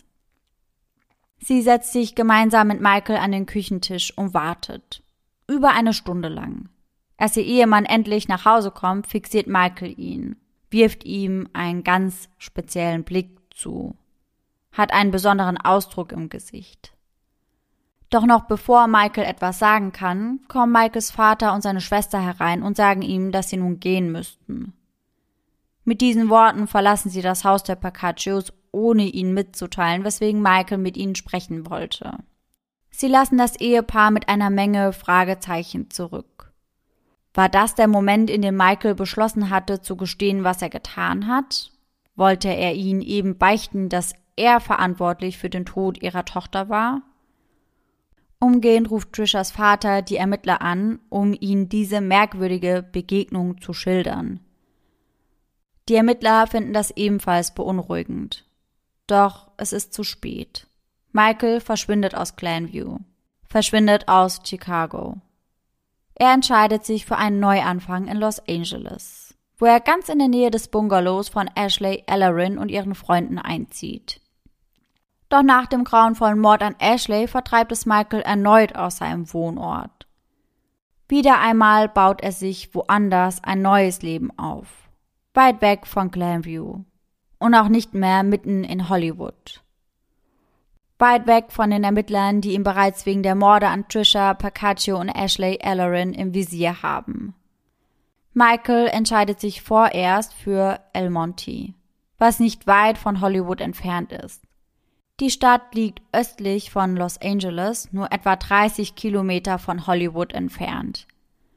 [SPEAKER 1] Sie setzt sich gemeinsam mit Michael an den Küchentisch und wartet. Über eine Stunde lang. Als ihr Ehemann endlich nach Hause kommt, fixiert Michael ihn, wirft ihm einen ganz speziellen Blick zu, hat einen besonderen Ausdruck im Gesicht. Doch noch bevor Michael etwas sagen kann, kommen Michaels Vater und seine Schwester herein und sagen ihm, dass sie nun gehen müssten. Mit diesen Worten verlassen sie das Haus der Pacaccios, ohne ihnen mitzuteilen, weswegen Michael mit ihnen sprechen wollte. Sie lassen das Ehepaar mit einer Menge Fragezeichen zurück. War das der Moment, in dem Michael beschlossen hatte, zu gestehen, was er getan hat? Wollte er ihnen eben beichten, dass er verantwortlich für den Tod ihrer Tochter war? Umgehend ruft Trishas Vater die Ermittler an, um ihnen diese merkwürdige Begegnung zu schildern. Die Ermittler finden das ebenfalls beunruhigend. Doch es ist zu spät. Michael verschwindet aus Glenview, verschwindet aus Chicago. Er entscheidet sich für einen Neuanfang in Los Angeles, wo er ganz in der Nähe des Bungalows von Ashley Ellerin und ihren Freunden einzieht. Doch nach dem grauenvollen Mord an Ashley vertreibt es Michael erneut aus seinem Wohnort. Wieder einmal baut er sich woanders ein neues Leben auf, weit weg von Glenview und auch nicht mehr mitten in Hollywood. Weit weg von den Ermittlern, die ihn bereits wegen der Morde an Trisha Pacaccio und Ashley Ellerin im Visier haben. Michael entscheidet sich vorerst für El Monte, was nicht weit von Hollywood entfernt ist. Die Stadt liegt östlich von Los Angeles, nur etwa dreißig Kilometer von Hollywood entfernt.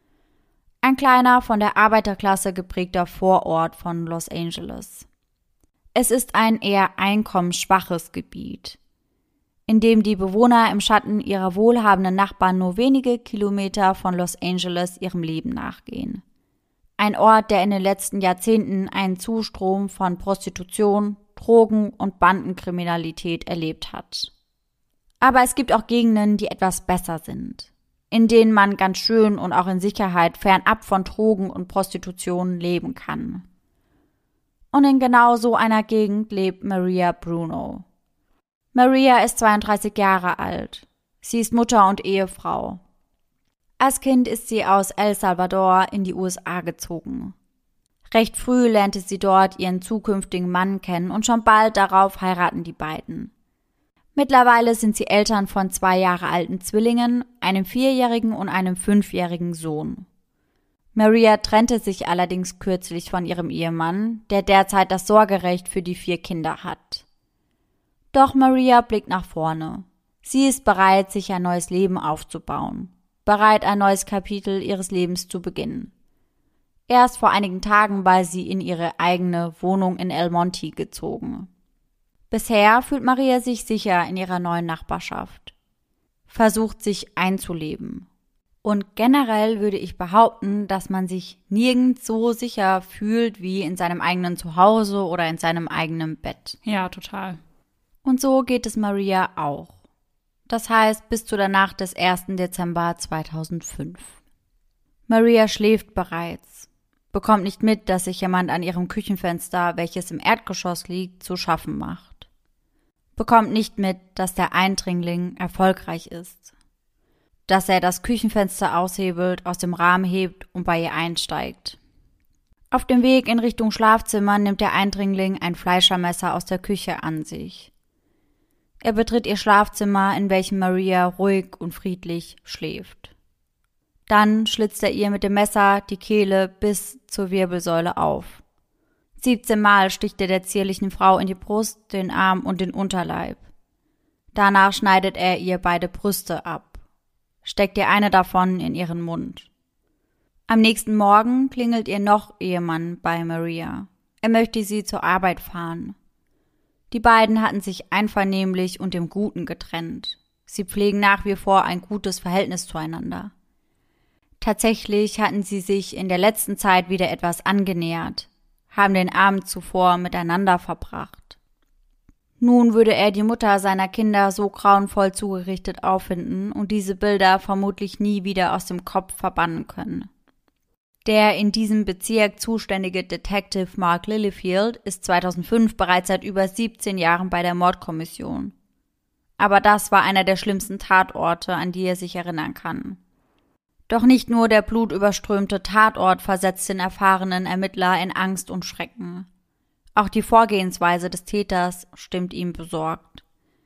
[SPEAKER 1] Ein kleiner, von der Arbeiterklasse geprägter Vorort von Los Angeles. Es ist ein eher einkommensschwaches Gebiet, in dem die Bewohner im Schatten ihrer wohlhabenden Nachbarn nur wenige Kilometer von Los Angeles ihrem Leben nachgehen. Ein Ort, der in den letzten Jahrzehnten einen Zustrom von Prostitution, Drogen- und Bandenkriminalität erlebt hat. Aber es gibt auch Gegenden, die etwas besser sind, in denen man ganz schön und auch in Sicherheit fernab von Drogen und Prostitution leben kann. Und in genau so einer Gegend lebt Maria Bruno. Maria ist zweiunddreißig Jahre alt. Sie ist Mutter und Ehefrau. Als Kind ist sie aus El Salvador in die U S A gezogen. Recht früh lernte sie dort ihren zukünftigen Mann kennen und schon bald darauf heiraten die beiden. Mittlerweile sind sie Eltern von zwei Jahre alten Zwillingen, einem vierjährigen und einem fünfjährigen Sohn. Maria trennte sich allerdings kürzlich von ihrem Ehemann, der derzeit das Sorgerecht für die vier Kinder hat. Doch Maria blickt nach vorne. Sie ist bereit, sich ein neues Leben aufzubauen, bereit, ein neues Kapitel ihres Lebens zu beginnen. Erst vor einigen Tagen war sie in ihre eigene Wohnung in El Monte gezogen. Bisher fühlt Maria sich sicher in ihrer neuen Nachbarschaft, versucht sich einzuleben. Und generell würde ich behaupten, dass man sich nirgends so sicher fühlt wie in seinem eigenen Zuhause oder in seinem eigenen Bett.
[SPEAKER 2] Ja, total.
[SPEAKER 1] Und so geht es Maria auch. Das heißt bis zu der Nacht des ersten Dezember zweitausendfünf. Maria schläft bereits, bekommt nicht mit, dass sich jemand an ihrem Küchenfenster, welches im Erdgeschoss liegt, zu schaffen macht. Bekommt nicht mit, dass der Eindringling erfolgreich ist. Dass er das Küchenfenster aushebelt, aus dem Rahmen hebt und bei ihr einsteigt. Auf dem Weg in Richtung Schlafzimmer nimmt der Eindringling ein Fleischermesser aus der Küche an sich. Er betritt ihr Schlafzimmer, in welchem Maria ruhig und friedlich schläft. Dann schlitzt er ihr mit dem Messer die Kehle bis zur Wirbelsäule auf. siebzehn Mal sticht er der zierlichen Frau in die Brust, den Arm und den Unterleib. Danach schneidet er ihr beide Brüste ab, steckt ihr eine davon in ihren Mund. Am nächsten Morgen klingelt ihr noch Ehemann bei Maria. Er möchte sie zur Arbeit fahren. Die beiden hatten sich einvernehmlich und im Guten getrennt. Sie pflegen nach wie vor ein gutes Verhältnis zueinander. Tatsächlich hatten sie sich in der letzten Zeit wieder etwas angenähert, haben den Abend zuvor miteinander verbracht. Nun würde er die Mutter seiner Kinder so grauenvoll zugerichtet auffinden und diese Bilder vermutlich nie wieder aus dem Kopf verbannen können. Der in diesem Bezirk zuständige Detective Mark Littlefield ist zweitausendfünf bereits seit über siebzehn Jahren bei der Mordkommission. Aber das war einer der schlimmsten Tatorte, an die er sich erinnern kann. Doch nicht nur der blutüberströmte Tatort versetzt den erfahrenen Ermittler in Angst und Schrecken. Auch die Vorgehensweise des Täters stimmt ihm besorgt.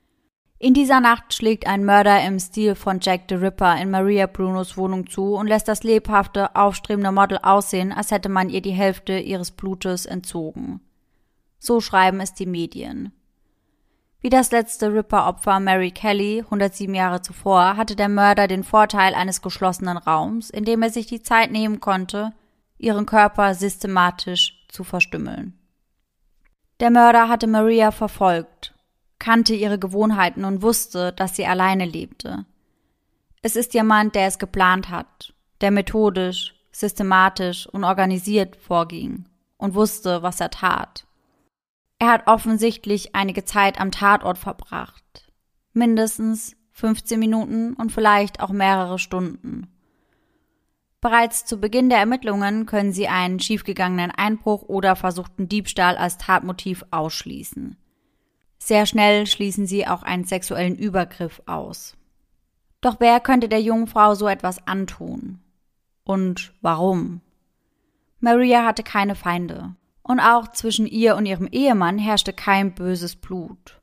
[SPEAKER 1] In dieser Nacht schlägt ein Mörder im Stil von Jack the Ripper in Maria Brunos Wohnung zu und lässt das lebhafte, aufstrebende Model aussehen, als hätte man ihr die Hälfte ihres Blutes entzogen. So schreiben es die Medien. Wie das letzte Ripper-Opfer Mary Kelly hundertsieben Jahre zuvor hatte der Mörder den Vorteil eines geschlossenen Raums, in dem er sich die Zeit nehmen konnte, ihren Körper systematisch zu verstümmeln. Der Mörder hatte Maria verfolgt, kannte ihre Gewohnheiten und wusste, dass sie alleine lebte. Es ist jemand, der es geplant hat, der methodisch, systematisch und organisiert vorging und wusste, was er tat. Er hat offensichtlich einige Zeit am Tatort verbracht. Mindestens fünfzehn Minuten und vielleicht auch mehrere Stunden. Bereits zu Beginn der Ermittlungen können sie einen schiefgegangenen Einbruch oder versuchten Diebstahl als Tatmotiv ausschließen. Sehr schnell schließen sie auch einen sexuellen Übergriff aus. Doch wer könnte der jungen Frau so etwas antun? Und warum? Maria hatte keine Feinde. Und auch zwischen ihr und ihrem Ehemann herrschte kein böses Blut.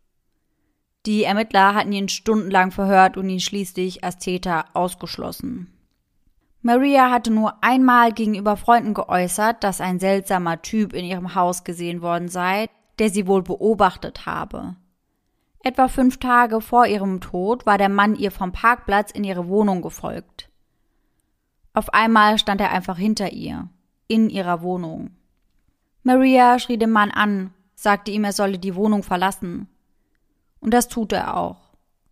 [SPEAKER 1] Die Ermittler hatten ihn stundenlang verhört und ihn schließlich als Täter ausgeschlossen. Maria hatte nur einmal gegenüber Freunden geäußert, dass ein seltsamer Typ in ihrem Haus gesehen worden sei, der sie wohl beobachtet habe. Etwa fünf Tage vor ihrem Tod war der Mann ihr vom Parkplatz in ihre Wohnung gefolgt. Auf einmal stand er einfach hinter ihr, in ihrer Wohnung. Maria schrie den Mann an, sagte ihm, er solle die Wohnung verlassen. Und das tut er auch.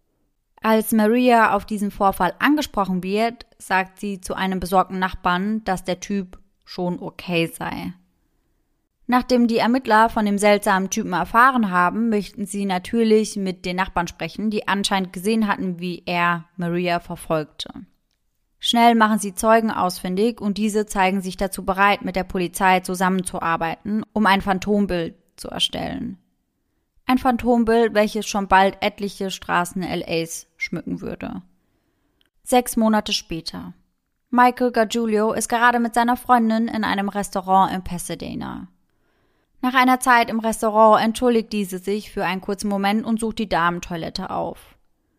[SPEAKER 1] Als Maria auf diesen Vorfall angesprochen wird, sagt sie zu einem besorgten Nachbarn, dass der Typ schon okay sei. Nachdem die Ermittler von dem seltsamen Typen erfahren haben, möchten sie natürlich mit den Nachbarn sprechen, die anscheinend gesehen hatten, wie er Maria verfolgte. Schnell machen sie Zeugen ausfindig und diese zeigen sich dazu bereit, mit der Polizei zusammenzuarbeiten, um ein Phantombild zu erstellen. Ein Phantombild, welches schon bald etliche Straßen L As schmücken würde. Sechs Monate später. Michael Gargiulo ist gerade mit seiner Freundin in einem Restaurant in Pasadena. Nach einer Zeit im Restaurant entschuldigt diese sich für einen kurzen Moment und sucht die Damentoilette auf.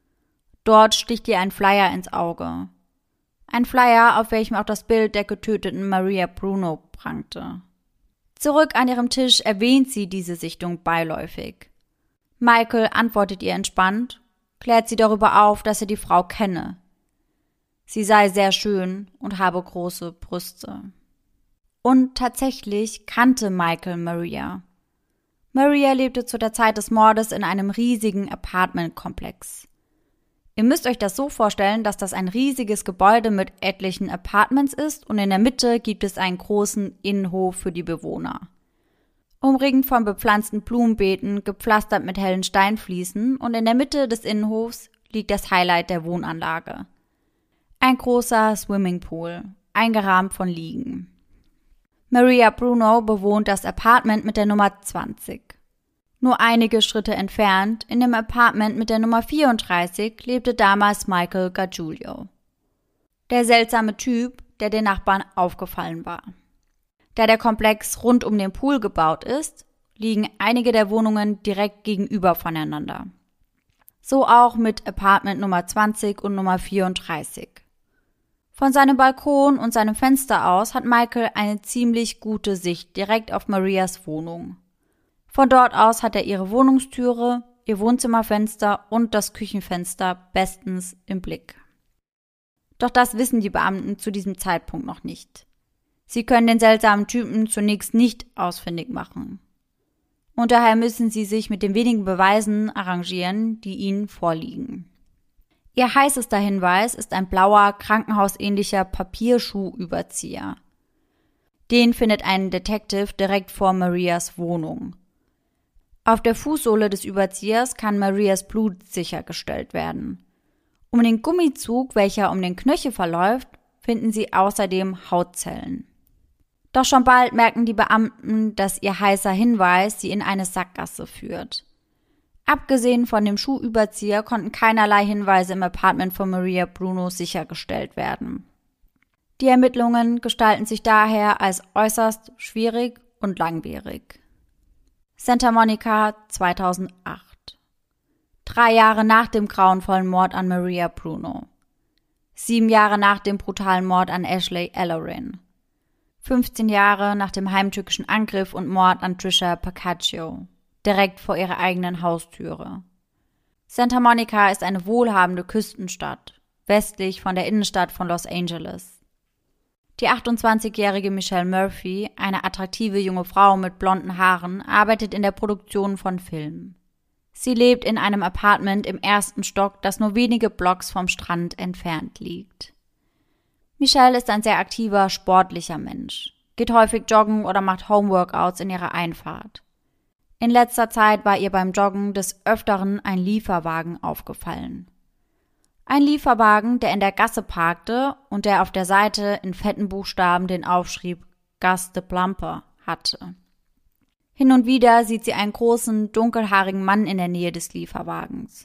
[SPEAKER 1] Dort sticht ihr ein Flyer ins Auge. Ein Flyer, auf welchem auch das Bild der getöteten Maria Bruno prangte. Zurück an ihrem Tisch erwähnt sie diese Sichtung beiläufig. Michael antwortet ihr entspannt, klärt sie darüber auf, dass er die Frau kenne. Sie sei sehr schön und habe große Brüste. Und tatsächlich kannte Michael Maria. Maria lebte zu der Zeit des Mordes in einem riesigen Apartmentkomplex. Ihr müsst euch das so vorstellen, dass das ein riesiges Gebäude mit etlichen Apartments ist und in der Mitte gibt es einen großen Innenhof für die Bewohner. Umringt von bepflanzten Blumenbeeten, gepflastert mit hellen Steinfliesen und in der Mitte des Innenhofs liegt das Highlight der Wohnanlage. Ein großer Swimmingpool, eingerahmt von Liegen. Maria Bruno bewohnt das Apartment mit der Nummer zwanzig. Nur einige Schritte entfernt, in dem Apartment mit der Nummer vierunddreißig, lebte damals Michael Gargiulo. Der seltsame Typ, der den Nachbarn aufgefallen war. Da der Komplex rund um den Pool gebaut ist, liegen einige der Wohnungen direkt gegenüber voneinander. So auch mit Apartment Nummer zwanzig und Nummer vierunddreißig. Von seinem Balkon und seinem Fenster aus hat Michael eine ziemlich gute Sicht direkt auf Marias Wohnung. Von dort aus hat er ihre Wohnungstüre, ihr Wohnzimmerfenster und das Küchenfenster bestens im Blick. Doch das wissen die Beamten zu diesem Zeitpunkt noch nicht. Sie können den seltsamen Typen zunächst nicht ausfindig machen. Und daher müssen sie sich mit den wenigen Beweisen arrangieren, die ihnen vorliegen. Ihr heißester Hinweis ist ein blauer, krankenhausähnlicher Papierschuhüberzieher. Den findet ein Detective direkt vor Marias Wohnung. Auf der Fußsohle des Überziehers kann Marias Blut sichergestellt werden. Um den Gummizug, welcher um den Knöchel verläuft, finden sie außerdem Hautzellen. Doch schon bald merken die Beamten, dass ihr heißer Hinweis sie in eine Sackgasse führt. Abgesehen von dem Schuhüberzieher konnten keinerlei Hinweise im Apartment von Maria Bruno sichergestellt werden. Die Ermittlungen gestalten sich daher als äußerst schwierig und langwierig. Santa Monica zweitausendacht. Drei Jahre nach dem grauenvollen Mord an Maria Bruno. Sieben Jahre nach dem brutalen Mord an Ashley Ellerin. fünfzehn Jahre nach dem heimtückischen Angriff und Mord an Trisha Pacaccio, direkt vor ihrer eigenen Haustüre. Santa Monica ist eine wohlhabende Küstenstadt, westlich von der Innenstadt von Los Angeles. Die achtundzwanzigjährige Michelle Murphy, eine attraktive junge Frau mit blonden Haaren, arbeitet in der Produktion von Filmen. Sie lebt in einem Apartment im ersten Stock, das nur wenige Blocks vom Strand entfernt liegt. Michelle ist ein sehr aktiver, sportlicher Mensch, geht häufig joggen oder macht Homeworkouts in ihrer Einfahrt. In letzter Zeit war ihr beim Joggen des Öfteren ein Lieferwagen aufgefallen. Ein Lieferwagen, der in der Gasse parkte und der auf der Seite in fetten Buchstaben den Aufschrieb Gus de Plumper hatte. Hin und wieder sieht sie einen großen, dunkelhaarigen Mann in der Nähe des Lieferwagens.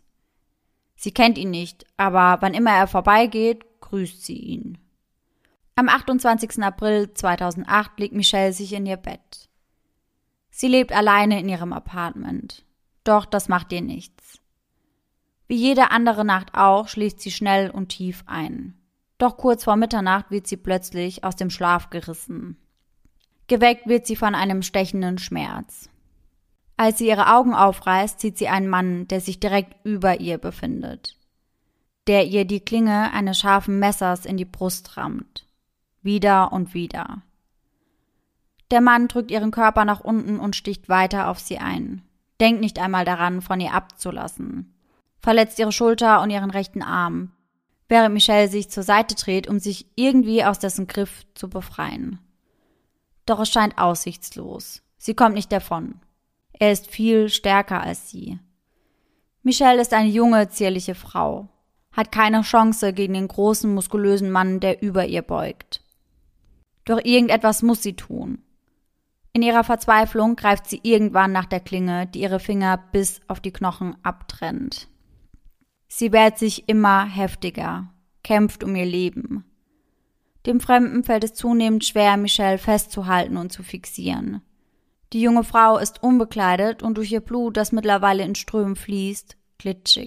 [SPEAKER 1] Sie kennt ihn nicht, aber wann immer er vorbeigeht, grüßt sie ihn. Am achtundzwanzigsten April zweitausendacht legt Michelle sich in ihr Bett. Sie lebt alleine in ihrem Apartment. Doch das macht ihr nichts. Wie jede andere Nacht auch, schläft sie schnell und tief ein. Doch kurz vor Mitternacht wird sie plötzlich aus dem Schlaf gerissen. Geweckt wird sie von einem stechenden Schmerz. Als sie ihre Augen aufreißt, sieht sie einen Mann, der sich direkt über ihr befindet, der ihr die Klinge eines scharfen Messers in die Brust rammt. Wieder und wieder. Der Mann drückt ihren Körper nach unten und sticht weiter auf sie ein. Denkt nicht einmal daran, von ihr abzulassen. Verletzt ihre Schulter und ihren rechten Arm, während Michelle sich zur Seite dreht, um sich irgendwie aus dessen Griff zu befreien. Doch es scheint aussichtslos. Sie kommt nicht davon. Er ist viel stärker als sie. Michelle ist eine junge, zierliche Frau, hat keine Chance gegen den großen, muskulösen Mann, der über ihr beugt. Doch irgendetwas muss sie tun. In ihrer Verzweiflung greift sie irgendwann nach der Klinge, die ihre Finger bis auf die Knochen abtrennt. Sie wehrt sich immer heftiger, kämpft um ihr Leben. Dem Fremden fällt es zunehmend schwer, Michelle festzuhalten und zu fixieren. Die junge Frau ist unbekleidet und durch ihr Blut, das mittlerweile in Strömen fließt, glitschig.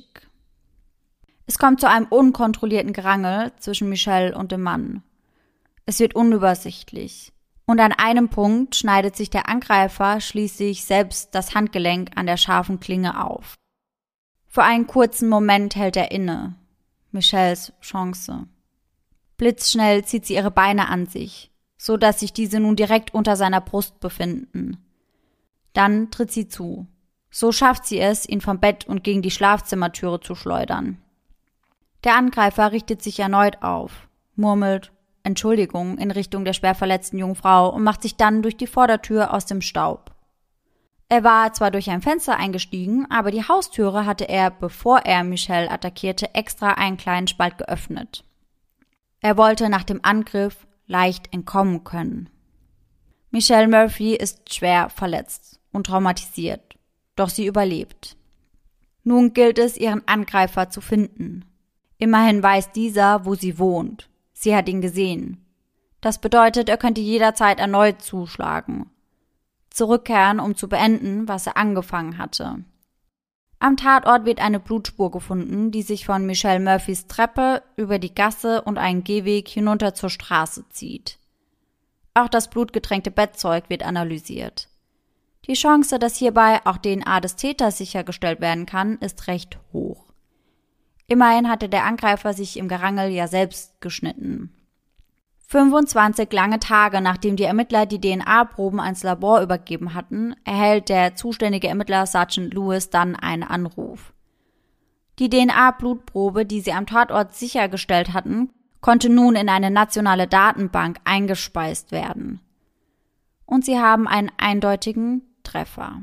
[SPEAKER 1] Es kommt zu einem unkontrollierten Gerangel zwischen Michelle und dem Mann. Es wird unübersichtlich. Und an einem Punkt schneidet sich der Angreifer schließlich selbst das Handgelenk an der scharfen Klinge auf. Für einen kurzen Moment hält er inne. Michelles Chance. Blitzschnell zieht sie ihre Beine an sich, so dass sich diese nun direkt unter seiner Brust befinden. Dann tritt sie zu. So schafft sie es, ihn vom Bett und gegen die Schlafzimmertüre zu schleudern. Der Angreifer richtet sich erneut auf, murmelt Entschuldigung in Richtung der schwer verletzten jungen Frau und macht sich dann durch die Vordertür aus dem Staub. Er war zwar durch ein Fenster eingestiegen, aber die Haustüre hatte er, bevor er Michelle attackierte, extra einen kleinen Spalt geöffnet. Er wollte nach dem Angriff leicht entkommen können. Michelle Murphy ist schwer verletzt und traumatisiert, doch sie überlebt. Nun gilt es, ihren Angreifer zu finden. Immerhin weiß dieser, wo sie wohnt. Sie hat ihn gesehen. Das bedeutet, er könnte jederzeit erneut zuschlagen. Zurückkehren, um zu beenden, was er angefangen hatte. Am Tatort wird eine Blutspur gefunden, die sich von Michelle Murphys Treppe über die Gasse und einen Gehweg hinunter zur Straße zieht. Auch das blutgetränkte Bettzeug wird analysiert. Die Chance, dass hierbei auch D N A des Täters sichergestellt werden kann, ist recht hoch. Immerhin hatte der Angreifer sich im Gerangel ja selbst geschnitten. fünfundzwanzig lange Tage, nachdem die Ermittler die D N A-Proben ans Labor übergeben hatten, erhält der zuständige Ermittler Sergeant Lewis dann einen Anruf. Die D N A-Blutprobe, die sie am Tatort sichergestellt hatten, konnte nun in eine nationale Datenbank eingespeist werden. Und sie haben einen eindeutigen Treffer.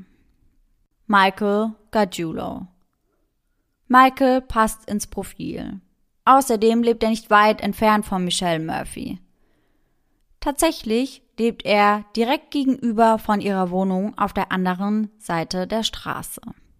[SPEAKER 1] Michael Gargiulo. Michael passt ins Profil. Außerdem lebt er nicht weit entfernt von Michelle Murphy. Tatsächlich lebt er direkt gegenüber von ihrer Wohnung auf der anderen Seite der Straße.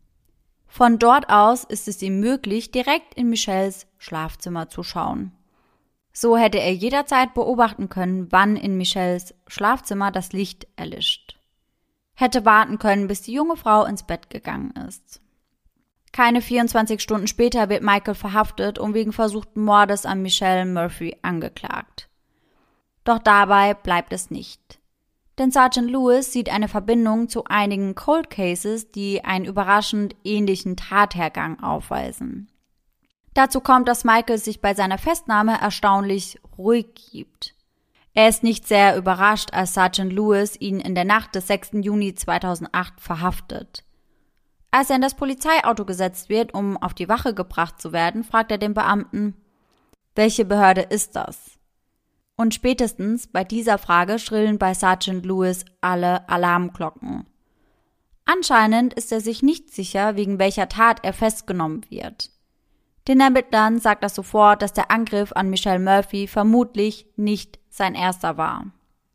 [SPEAKER 1] Von dort aus ist es ihm möglich, direkt in Michelles Schlafzimmer zu schauen. So hätte er jederzeit beobachten können, wann in Michelles Schlafzimmer das Licht erlischt. Hätte warten können, bis die junge Frau ins Bett gegangen ist. Keine vierundzwanzig Stunden später wird Michael verhaftet und wegen versuchten Mordes an Michelle Murphy angeklagt. Doch dabei bleibt es nicht. Denn Sergeant Lewis sieht eine Verbindung zu einigen Cold Cases, die einen überraschend ähnlichen Tathergang aufweisen. Dazu kommt, dass Michael sich bei seiner Festnahme erstaunlich ruhig gibt. Er ist nicht sehr überrascht, als Sergeant Lewis ihn in der Nacht des sechsten Juni zweitausendacht verhaftet. Als er in das Polizeiauto gesetzt wird, um auf die Wache gebracht zu werden, fragt er den Beamten, welche Behörde ist das? Und spätestens bei dieser Frage schrillen bei Sergeant Lewis alle Alarmglocken. Anscheinend ist er sich nicht sicher, wegen welcher Tat er festgenommen wird. Den Ermittlern sagt er sofort, dass der Angriff an Michelle Murphy vermutlich nicht sein erster war.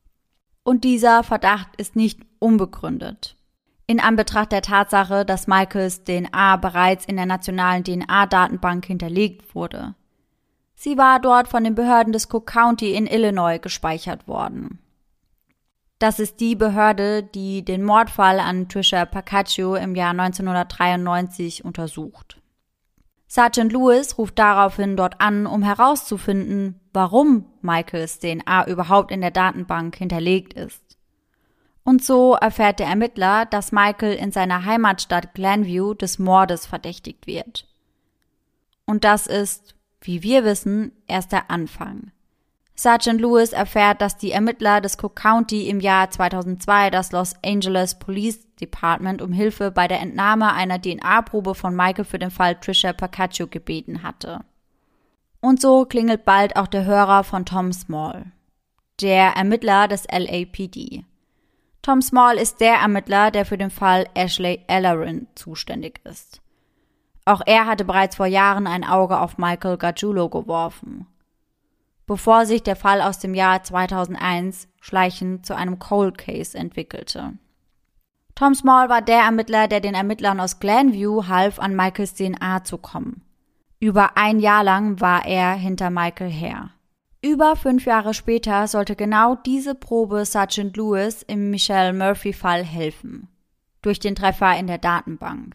[SPEAKER 1] Und dieser Verdacht ist nicht unbegründet. In Anbetracht der Tatsache, dass Michaels D N A bereits in der nationalen D N A-Datenbank hinterlegt wurde. Sie war dort von den Behörden des Cook County in Illinois gespeichert worden. Das ist die Behörde, die den Mordfall an Tricia Pacaccio im Jahr neunzehnhundertdreiundneunzig untersucht. Sergeant Lewis ruft daraufhin dort an, um herauszufinden, warum Michaels D N A überhaupt in der Datenbank hinterlegt ist. Und so erfährt der Ermittler, dass Michael in seiner Heimatstadt Glenview des Mordes verdächtigt wird. Und das ist, wie wir wissen, erst der Anfang. Sergeant Lewis erfährt, dass die Ermittler des Cook County im Jahr zweitausendzwei das Los Angeles Police Department um Hilfe bei der Entnahme einer D N A-Probe von Michael für den Fall Tricia Pacaccio gebeten hatte. Und so klingelt bald auch der Hörer von Tom Small, der Ermittler des L A P D. Tom Small ist der Ermittler, der für den Fall Ashley Ellerin zuständig ist. Auch er hatte bereits vor Jahren ein Auge auf Michael Gargiulo geworfen, bevor sich der Fall aus dem Jahr zweitausendeins schleichend zu einem Cold Case entwickelte. Tom Small war der Ermittler, der den Ermittlern aus Glenview half, an Michaels D N A zu kommen. Über ein Jahr lang war er hinter Michael her. Über fünf Jahre später sollte genau diese Probe Sergeant Lewis im Michelle Murphy-Fall helfen, durch den Treffer in der Datenbank.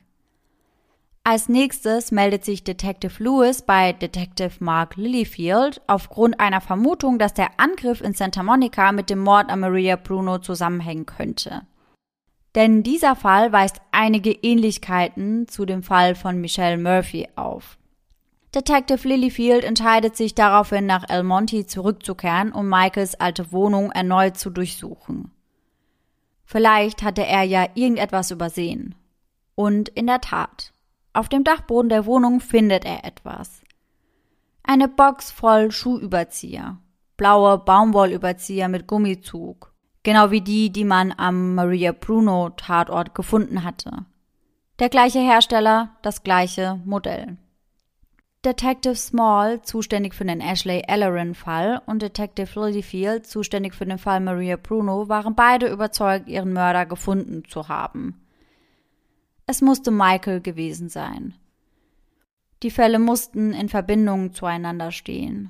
[SPEAKER 1] Als nächstes meldet sich Detective Lewis bei Detective Mark Lilyfield aufgrund einer Vermutung, dass der Angriff in Santa Monica mit dem Mord an Maria Bruno zusammenhängen könnte. Denn dieser Fall weist einige Ähnlichkeiten zu dem Fall von Michelle Murphy auf. Detective Lilyfield entscheidet sich daraufhin, nach El Monte zurückzukehren, um Michaels alte Wohnung erneut zu durchsuchen. Vielleicht hatte er ja irgendetwas übersehen. Und in der Tat, auf dem Dachboden der Wohnung findet er etwas. Eine Box voll Schuhüberzieher, blaue Baumwollüberzieher mit Gummizug, genau wie die, die man am Maria Bruno Tatort gefunden hatte. Der gleiche Hersteller, das gleiche Modell. Detective Small, zuständig für den Ashley Ellerin-Fall, und Detective Lilyfield, zuständig für den Fall Maria Bruno, waren beide überzeugt, ihren Mörder gefunden zu haben. Es musste Michael gewesen sein. Die Fälle mussten in Verbindung zueinander stehen.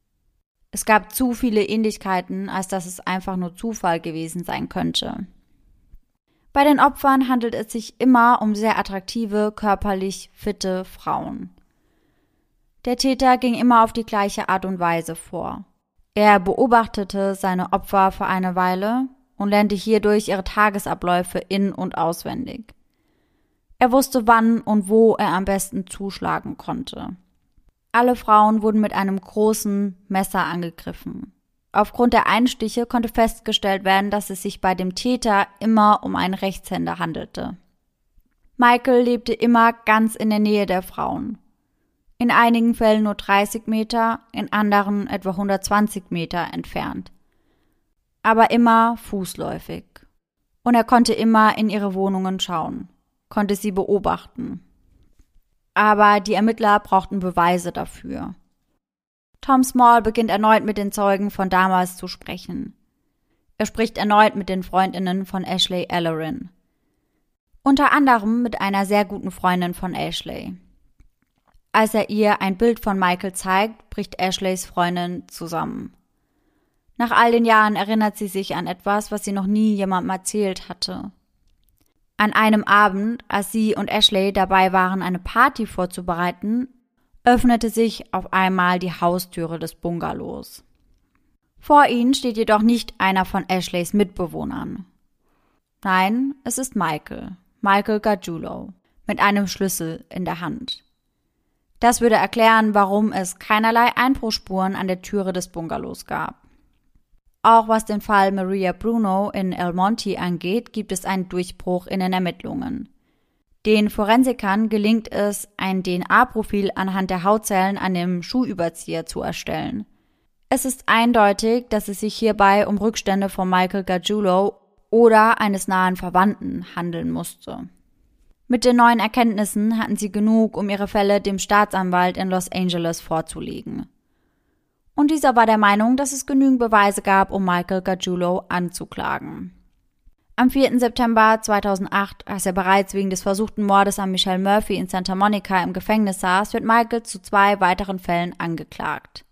[SPEAKER 1] Es gab zu viele Ähnlichkeiten, als dass es einfach nur Zufall gewesen sein könnte. Bei den Opfern handelt es sich immer um sehr attraktive, körperlich fitte Frauen. Der Täter ging immer auf die gleiche Art und Weise vor. Er beobachtete seine Opfer für eine Weile und lernte hierdurch ihre Tagesabläufe in- und auswendig. Er wusste, wann und wo er am besten zuschlagen konnte. Alle Frauen wurden mit einem großen Messer angegriffen. Aufgrund der Einstiche konnte festgestellt werden, dass es sich bei dem Täter immer um einen Rechtshänder handelte. Michael lebte immer ganz in der Nähe der Frauen. In einigen Fällen nur dreißig Meter, in anderen etwa hundertzwanzig Meter entfernt. Aber immer fußläufig. Und er konnte immer in ihre Wohnungen schauen, konnte sie beobachten. Aber die Ermittler brauchten Beweise dafür. Tom Small beginnt erneut mit den Zeugen von damals zu sprechen. Er spricht erneut mit den Freundinnen von Ashley Ellerin. Unter anderem mit einer sehr guten Freundin von Ashley. Als er ihr ein Bild von Michael zeigt, bricht Ashleys Freundin zusammen. Nach all den Jahren erinnert sie sich an etwas, was sie noch nie jemandem erzählt hatte. An einem Abend, als sie und Ashley dabei waren, eine Party vorzubereiten, öffnete sich auf einmal die Haustüre des Bungalows. Vor ihnen steht jedoch nicht einer von Ashleys Mitbewohnern. Nein, es ist Michael, Michael Gargiulo, mit einem Schlüssel in der Hand. Das würde erklären, warum es keinerlei Einbruchsspuren an der Türe des Bungalows gab. Auch was den Fall Maria Bruno in El Monte angeht, gibt es einen Durchbruch in den Ermittlungen. Den Forensikern gelingt es, ein D N A-Profil anhand der Hautzellen an dem Schuhüberzieher zu erstellen. Es ist eindeutig, dass es sich hierbei um Rückstände von Michael Gargiulo oder eines nahen Verwandten handeln musste. Mit den neuen Erkenntnissen hatten sie genug, um ihre Fälle dem Staatsanwalt in Los Angeles vorzulegen. Und dieser war der Meinung, dass es genügend Beweise gab, um Michael Gargiulo anzuklagen. Am vierten September zweitausendacht, als er bereits wegen des versuchten Mordes an Michelle Murphy in Santa Monica im Gefängnis saß, wird Michael zu zwei weiteren Fällen angeklagt.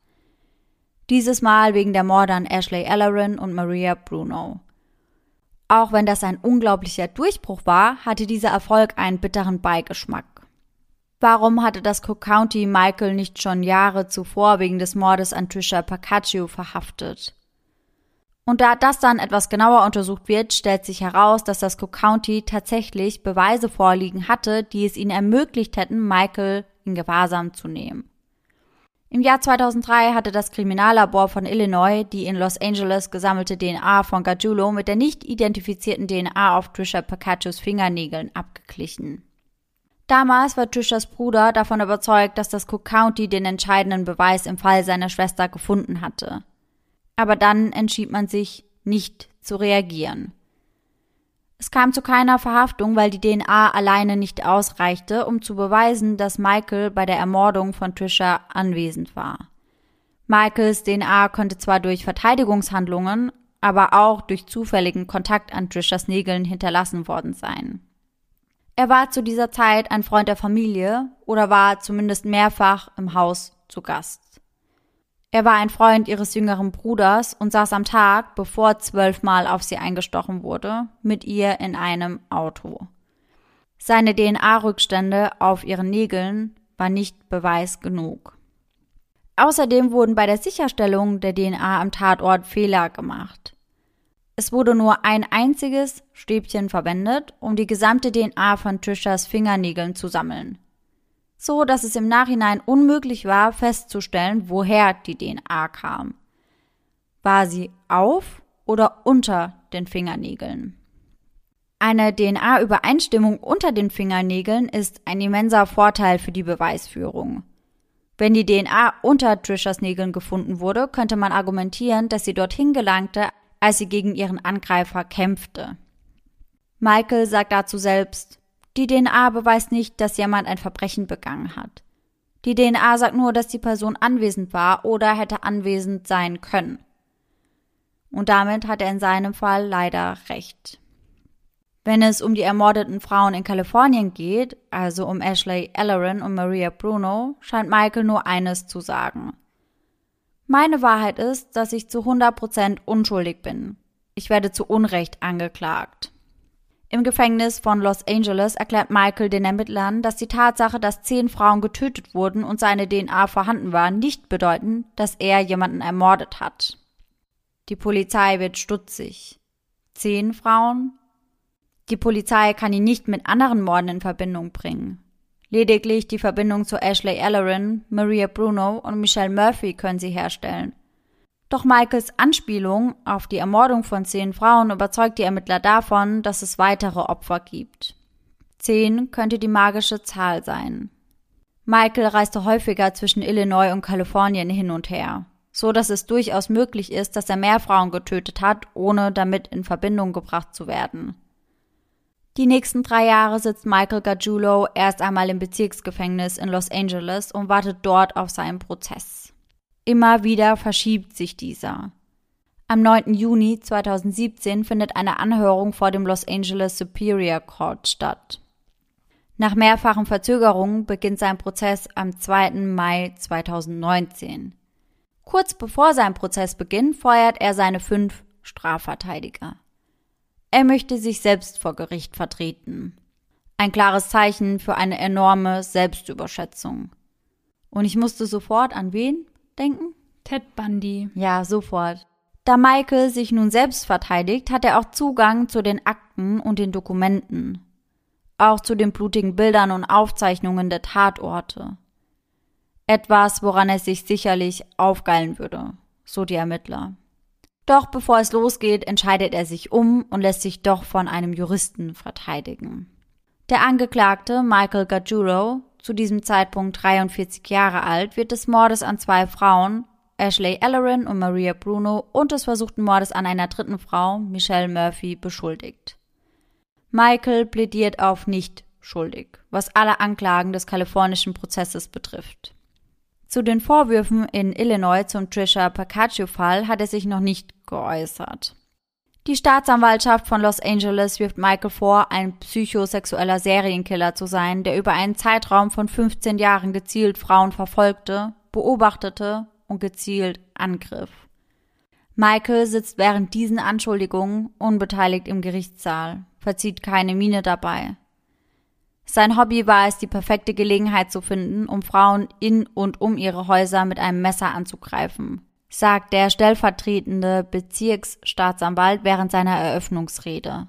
[SPEAKER 1] Dieses Mal wegen der Morde an Ashley Ellerin und Maria Bruno. Auch wenn das ein unglaublicher Durchbruch war, hatte dieser Erfolg einen bitteren Beigeschmack. Warum hatte das Cook County Michael nicht schon Jahre zuvor wegen des Mordes an Trisha Pacaccio verhaftet? Und da das dann etwas genauer untersucht wird, stellt sich heraus, dass das Cook County tatsächlich Beweise vorliegen hatte, die es ihnen ermöglicht hätten, Michael in Gewahrsam zu nehmen. Im Jahr zweitausenddrei hatte das Kriminallabor von Illinois die in Los Angeles gesammelte D N A von Gargiulo mit der nicht identifizierten D N A auf Trisha Pacaccios Fingernägeln abgeglichen. Damals war Trishas Bruder davon überzeugt, dass das Cook County den entscheidenden Beweis im Fall seiner Schwester gefunden hatte. Aber dann entschied man sich, nicht zu reagieren. Es kam zu keiner Verhaftung, weil die D N A alleine nicht ausreichte, um zu beweisen, dass Michael bei der Ermordung von Trisha anwesend war. Michaels D N A konnte zwar durch Verteidigungshandlungen, aber auch durch zufälligen Kontakt an Trishas Nägeln hinterlassen worden sein. Er war zu dieser Zeit ein Freund der Familie oder war zumindest mehrfach im Haus zu Gast. Er war ein Freund ihres jüngeren Bruders und saß am Tag, bevor zwölfmal auf sie eingestochen wurde, mit ihr in einem Auto. Seine D N A-Rückstände auf ihren Nägeln war nicht Beweis genug. Außerdem wurden bei der Sicherstellung der D N A am Tatort Fehler gemacht. Es wurde nur ein einziges Stäbchen verwendet, um die gesamte D N A von Trishas Fingernägeln zu sammeln. So dass es im Nachhinein unmöglich war, festzustellen, woher die D N A kam. War sie auf oder unter den Fingernägeln? Eine D N A-Übereinstimmung unter den Fingernägeln ist ein immenser Vorteil für die Beweisführung. Wenn die D N A unter Trishas Nägeln gefunden wurde, könnte man argumentieren, dass sie dorthin gelangte, als sie gegen ihren Angreifer kämpfte. Michael sagt dazu selbst: Die D N A beweist nicht, dass jemand ein Verbrechen begangen hat. Die D N A sagt nur, dass die Person anwesend war oder hätte anwesend sein können. Und damit hat er in seinem Fall leider recht. Wenn es um die ermordeten Frauen in Kalifornien geht, also um Ashley Ellerin und Maria Bruno, scheint Michael nur eines zu sagen: Meine Wahrheit ist, dass ich zu hundert Prozent unschuldig bin. Ich werde zu Unrecht angeklagt. Im Gefängnis von Los Angeles erklärt Michael den Ermittlern, dass die Tatsache, dass zehn Frauen getötet wurden und seine D N A vorhanden war, nicht bedeuten, dass er jemanden ermordet hat. Die Polizei wird stutzig. Zehn Frauen? Die Polizei kann ihn nicht mit anderen Morden in Verbindung bringen. Lediglich die Verbindung zu Ashley Ellerin, Maria Bruno und Michelle Murphy können sie herstellen. Doch Michaels Anspielung auf die Ermordung von zehn Frauen überzeugt die Ermittler davon, dass es weitere Opfer gibt. Zehn könnte die magische Zahl sein. Michael reiste häufiger zwischen Illinois und Kalifornien hin und her, so dass es durchaus möglich ist, dass er mehr Frauen getötet hat, ohne damit in Verbindung gebracht zu werden. Die nächsten drei Jahre sitzt Michael Gargiulo erst einmal im Bezirksgefängnis in Los Angeles und wartet dort auf seinen Prozess. Immer wieder verschiebt sich dieser. Am neunten Juni zweitausendsiebzehn findet eine Anhörung vor dem Los Angeles Superior Court statt. Nach mehrfachen Verzögerungen beginnt sein Prozess am zweiten Mai zweitausendneunzehn. Kurz bevor sein Prozess beginnt, feuert er seine fünf Strafverteidiger. Er möchte sich selbst vor Gericht vertreten. Ein klares Zeichen für eine enorme Selbstüberschätzung. Und ich musste sofort an wen denken?
[SPEAKER 2] Ted Bundy.
[SPEAKER 1] Ja, sofort. Da Michael sich nun selbst verteidigt, hat er auch Zugang zu den Akten und den Dokumenten. Auch zu den blutigen Bildern und Aufzeichnungen der Tatorte. Etwas, woran er sich sicherlich aufgeilen würde, so die Ermittler. Doch bevor es losgeht, entscheidet er sich um und lässt sich doch von einem Juristen verteidigen. Der Angeklagte, Michael Gargiulo, zu diesem Zeitpunkt dreiundvierzig Jahre alt, wird des Mordes an zwei Frauen, Ashley Ellerin und Maria Bruno, und des versuchten Mordes an einer dritten Frau, Michelle Murphy, beschuldigt. Michael plädiert auf nicht schuldig, was alle Anklagen des kalifornischen Prozesses betrifft. Zu den Vorwürfen in Illinois zum Trisha Pacaccio-Fall hat er sich noch nicht geäußert. Die Staatsanwaltschaft von Los Angeles wirft Michael vor, ein psychosexueller Serienkiller zu sein, der über einen Zeitraum von fünfzehn Jahren gezielt Frauen verfolgte, beobachtete und gezielt angriff. Michael sitzt während diesen Anschuldigungen unbeteiligt im Gerichtssaal, verzieht keine Miene dabei. Sein Hobby war es, die perfekte Gelegenheit zu finden, um Frauen in und um ihre Häuser mit einem Messer anzugreifen, sagt der stellvertretende Bezirksstaatsanwalt während seiner Eröffnungsrede.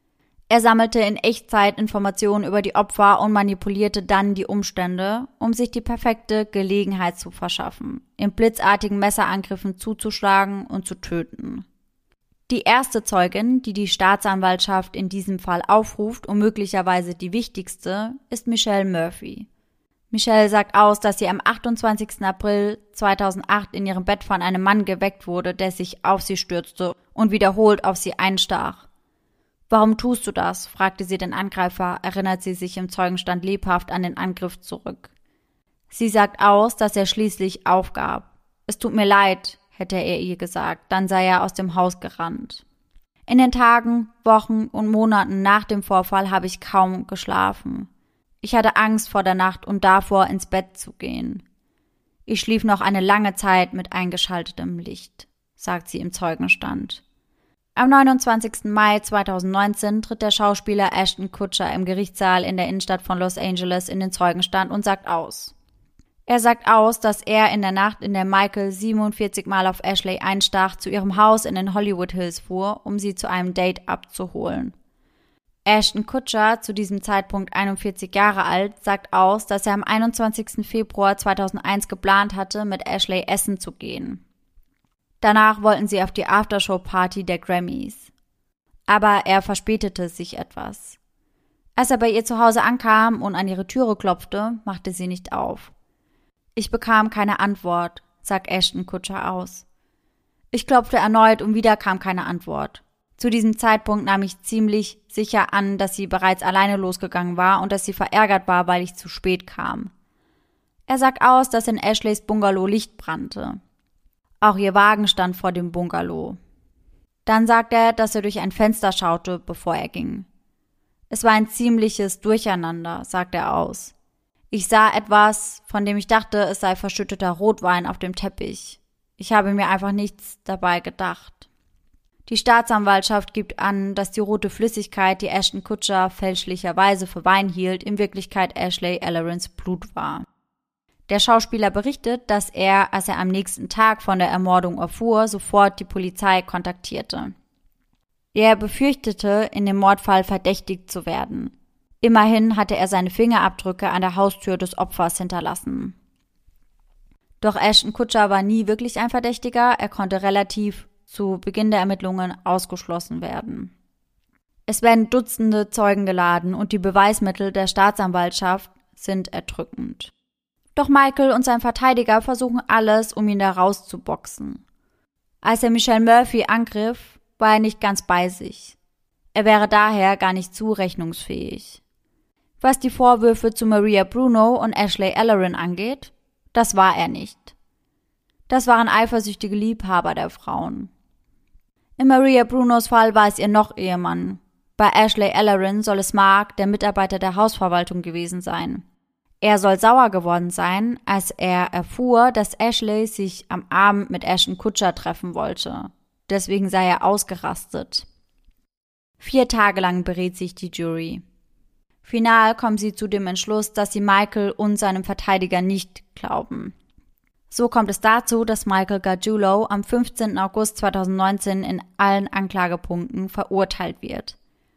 [SPEAKER 1] Er sammelte in Echtzeit Informationen über die Opfer und manipulierte dann die Umstände, um sich die perfekte Gelegenheit zu verschaffen, in blitzartigen Messerangriffen zuzuschlagen und zu töten. Die erste Zeugin, die die Staatsanwaltschaft in diesem Fall aufruft und möglicherweise die wichtigste, ist Michelle Murphy. Michelle sagt aus, dass sie am achtundzwanzigsten April zweitausendacht in ihrem Bett von einem Mann geweckt wurde, der sich auf sie stürzte und wiederholt auf sie einstach. »Warum tust du das?« fragte sie den Angreifer, erinnert sie sich im Zeugenstand lebhaft an den Angriff zurück. Sie sagt aus, dass er schließlich aufgab. »Es tut mir leid«, hätte er ihr gesagt, dann sei er aus dem Haus gerannt. In den Tagen, Wochen und Monaten nach dem Vorfall habe ich kaum geschlafen. Ich hatte Angst vor der Nacht und davor, ins Bett zu gehen. Ich schlief noch eine lange Zeit mit eingeschaltetem Licht, sagt sie im Zeugenstand. Am neunundzwanzigsten Mai zweitausendneunzehn tritt der Schauspieler Ashton Kutcher im Gerichtssaal in der Innenstadt von Los Angeles in den Zeugenstand und sagt aus. Er sagt aus, dass er in der Nacht, in der Michael siebenundvierzig Mal auf Ashley einstach, zu ihrem Haus in den Hollywood Hills fuhr, um sie zu einem Date abzuholen. Ashton Kutcher, zu diesem Zeitpunkt einundvierzig Jahre alt, sagt aus, dass er am einundzwanzigsten Februar zweitausendeins geplant hatte, mit Ashley essen zu gehen. Danach wollten sie auf die Aftershow-Party der Grammys. Aber er verspätete sich etwas. Als er bei ihr zu Hause ankam und an ihre Türe klopfte, machte sie nicht auf. Ich bekam keine Antwort, sagt Ashton Kutcher aus. Ich klopfte erneut und wieder kam keine Antwort. Zu diesem Zeitpunkt nahm ich ziemlich sicher an, dass sie bereits alleine losgegangen war und dass sie verärgert war, weil ich zu spät kam. Er sagt aus, dass in Ashleys Bungalow Licht brannte. Auch ihr Wagen stand vor dem Bungalow. Dann sagt er, dass er durch ein Fenster schaute, bevor er ging. Es war ein ziemliches Durcheinander, sagt er aus. Ich sah etwas, von dem ich dachte, es sei verschütteter Rotwein auf dem Teppich. Ich habe mir einfach nichts dabei gedacht. Die Staatsanwaltschaft gibt an, dass die rote Flüssigkeit, die Ashton Kutcher fälschlicherweise für Wein hielt, in Wirklichkeit Ashley Ellerins Blut war. Der Schauspieler berichtet, dass er, als er am nächsten Tag von der Ermordung erfuhr, sofort die Polizei kontaktierte. Er befürchtete, in dem Mordfall verdächtigt zu werden. Immerhin hatte er seine Fingerabdrücke an der Haustür des Opfers hinterlassen. Doch Ashton Kutcher war nie wirklich ein Verdächtiger, er konnte relativ zu Beginn der Ermittlungen ausgeschlossen werden. Es werden Dutzende Zeugen geladen und die Beweismittel der Staatsanwaltschaft sind erdrückend. Doch Michael und sein Verteidiger versuchen alles, um ihn da rauszuboxen. Als er Michelle Murphy angriff, war er nicht ganz bei sich. Er wäre daher gar nicht zurechnungsfähig. Was die Vorwürfe zu Maria Bruno und Ashley Ellerin angeht, das war er nicht. Das waren eifersüchtige Liebhaber der Frauen. In Maria Brunos Fall war es ihr Noch-Ehemann. Bei Ashley Ellerin soll es Mark, der Mitarbeiter der Hausverwaltung, gewesen sein. Er soll sauer geworden sein, als er erfuhr, dass Ashley sich am Abend mit Ashton Kutcher treffen wollte. Deswegen sei er ausgerastet. Vier Tage lang berät sich die Jury. Final kommen sie zu dem Entschluss, dass sie Michael und seinem Verteidiger nicht glauben. So kommt es dazu, dass Michael Gargiulo am fünfzehnten August zweitausendneunzehn in allen Anklagepunkten verurteilt wird.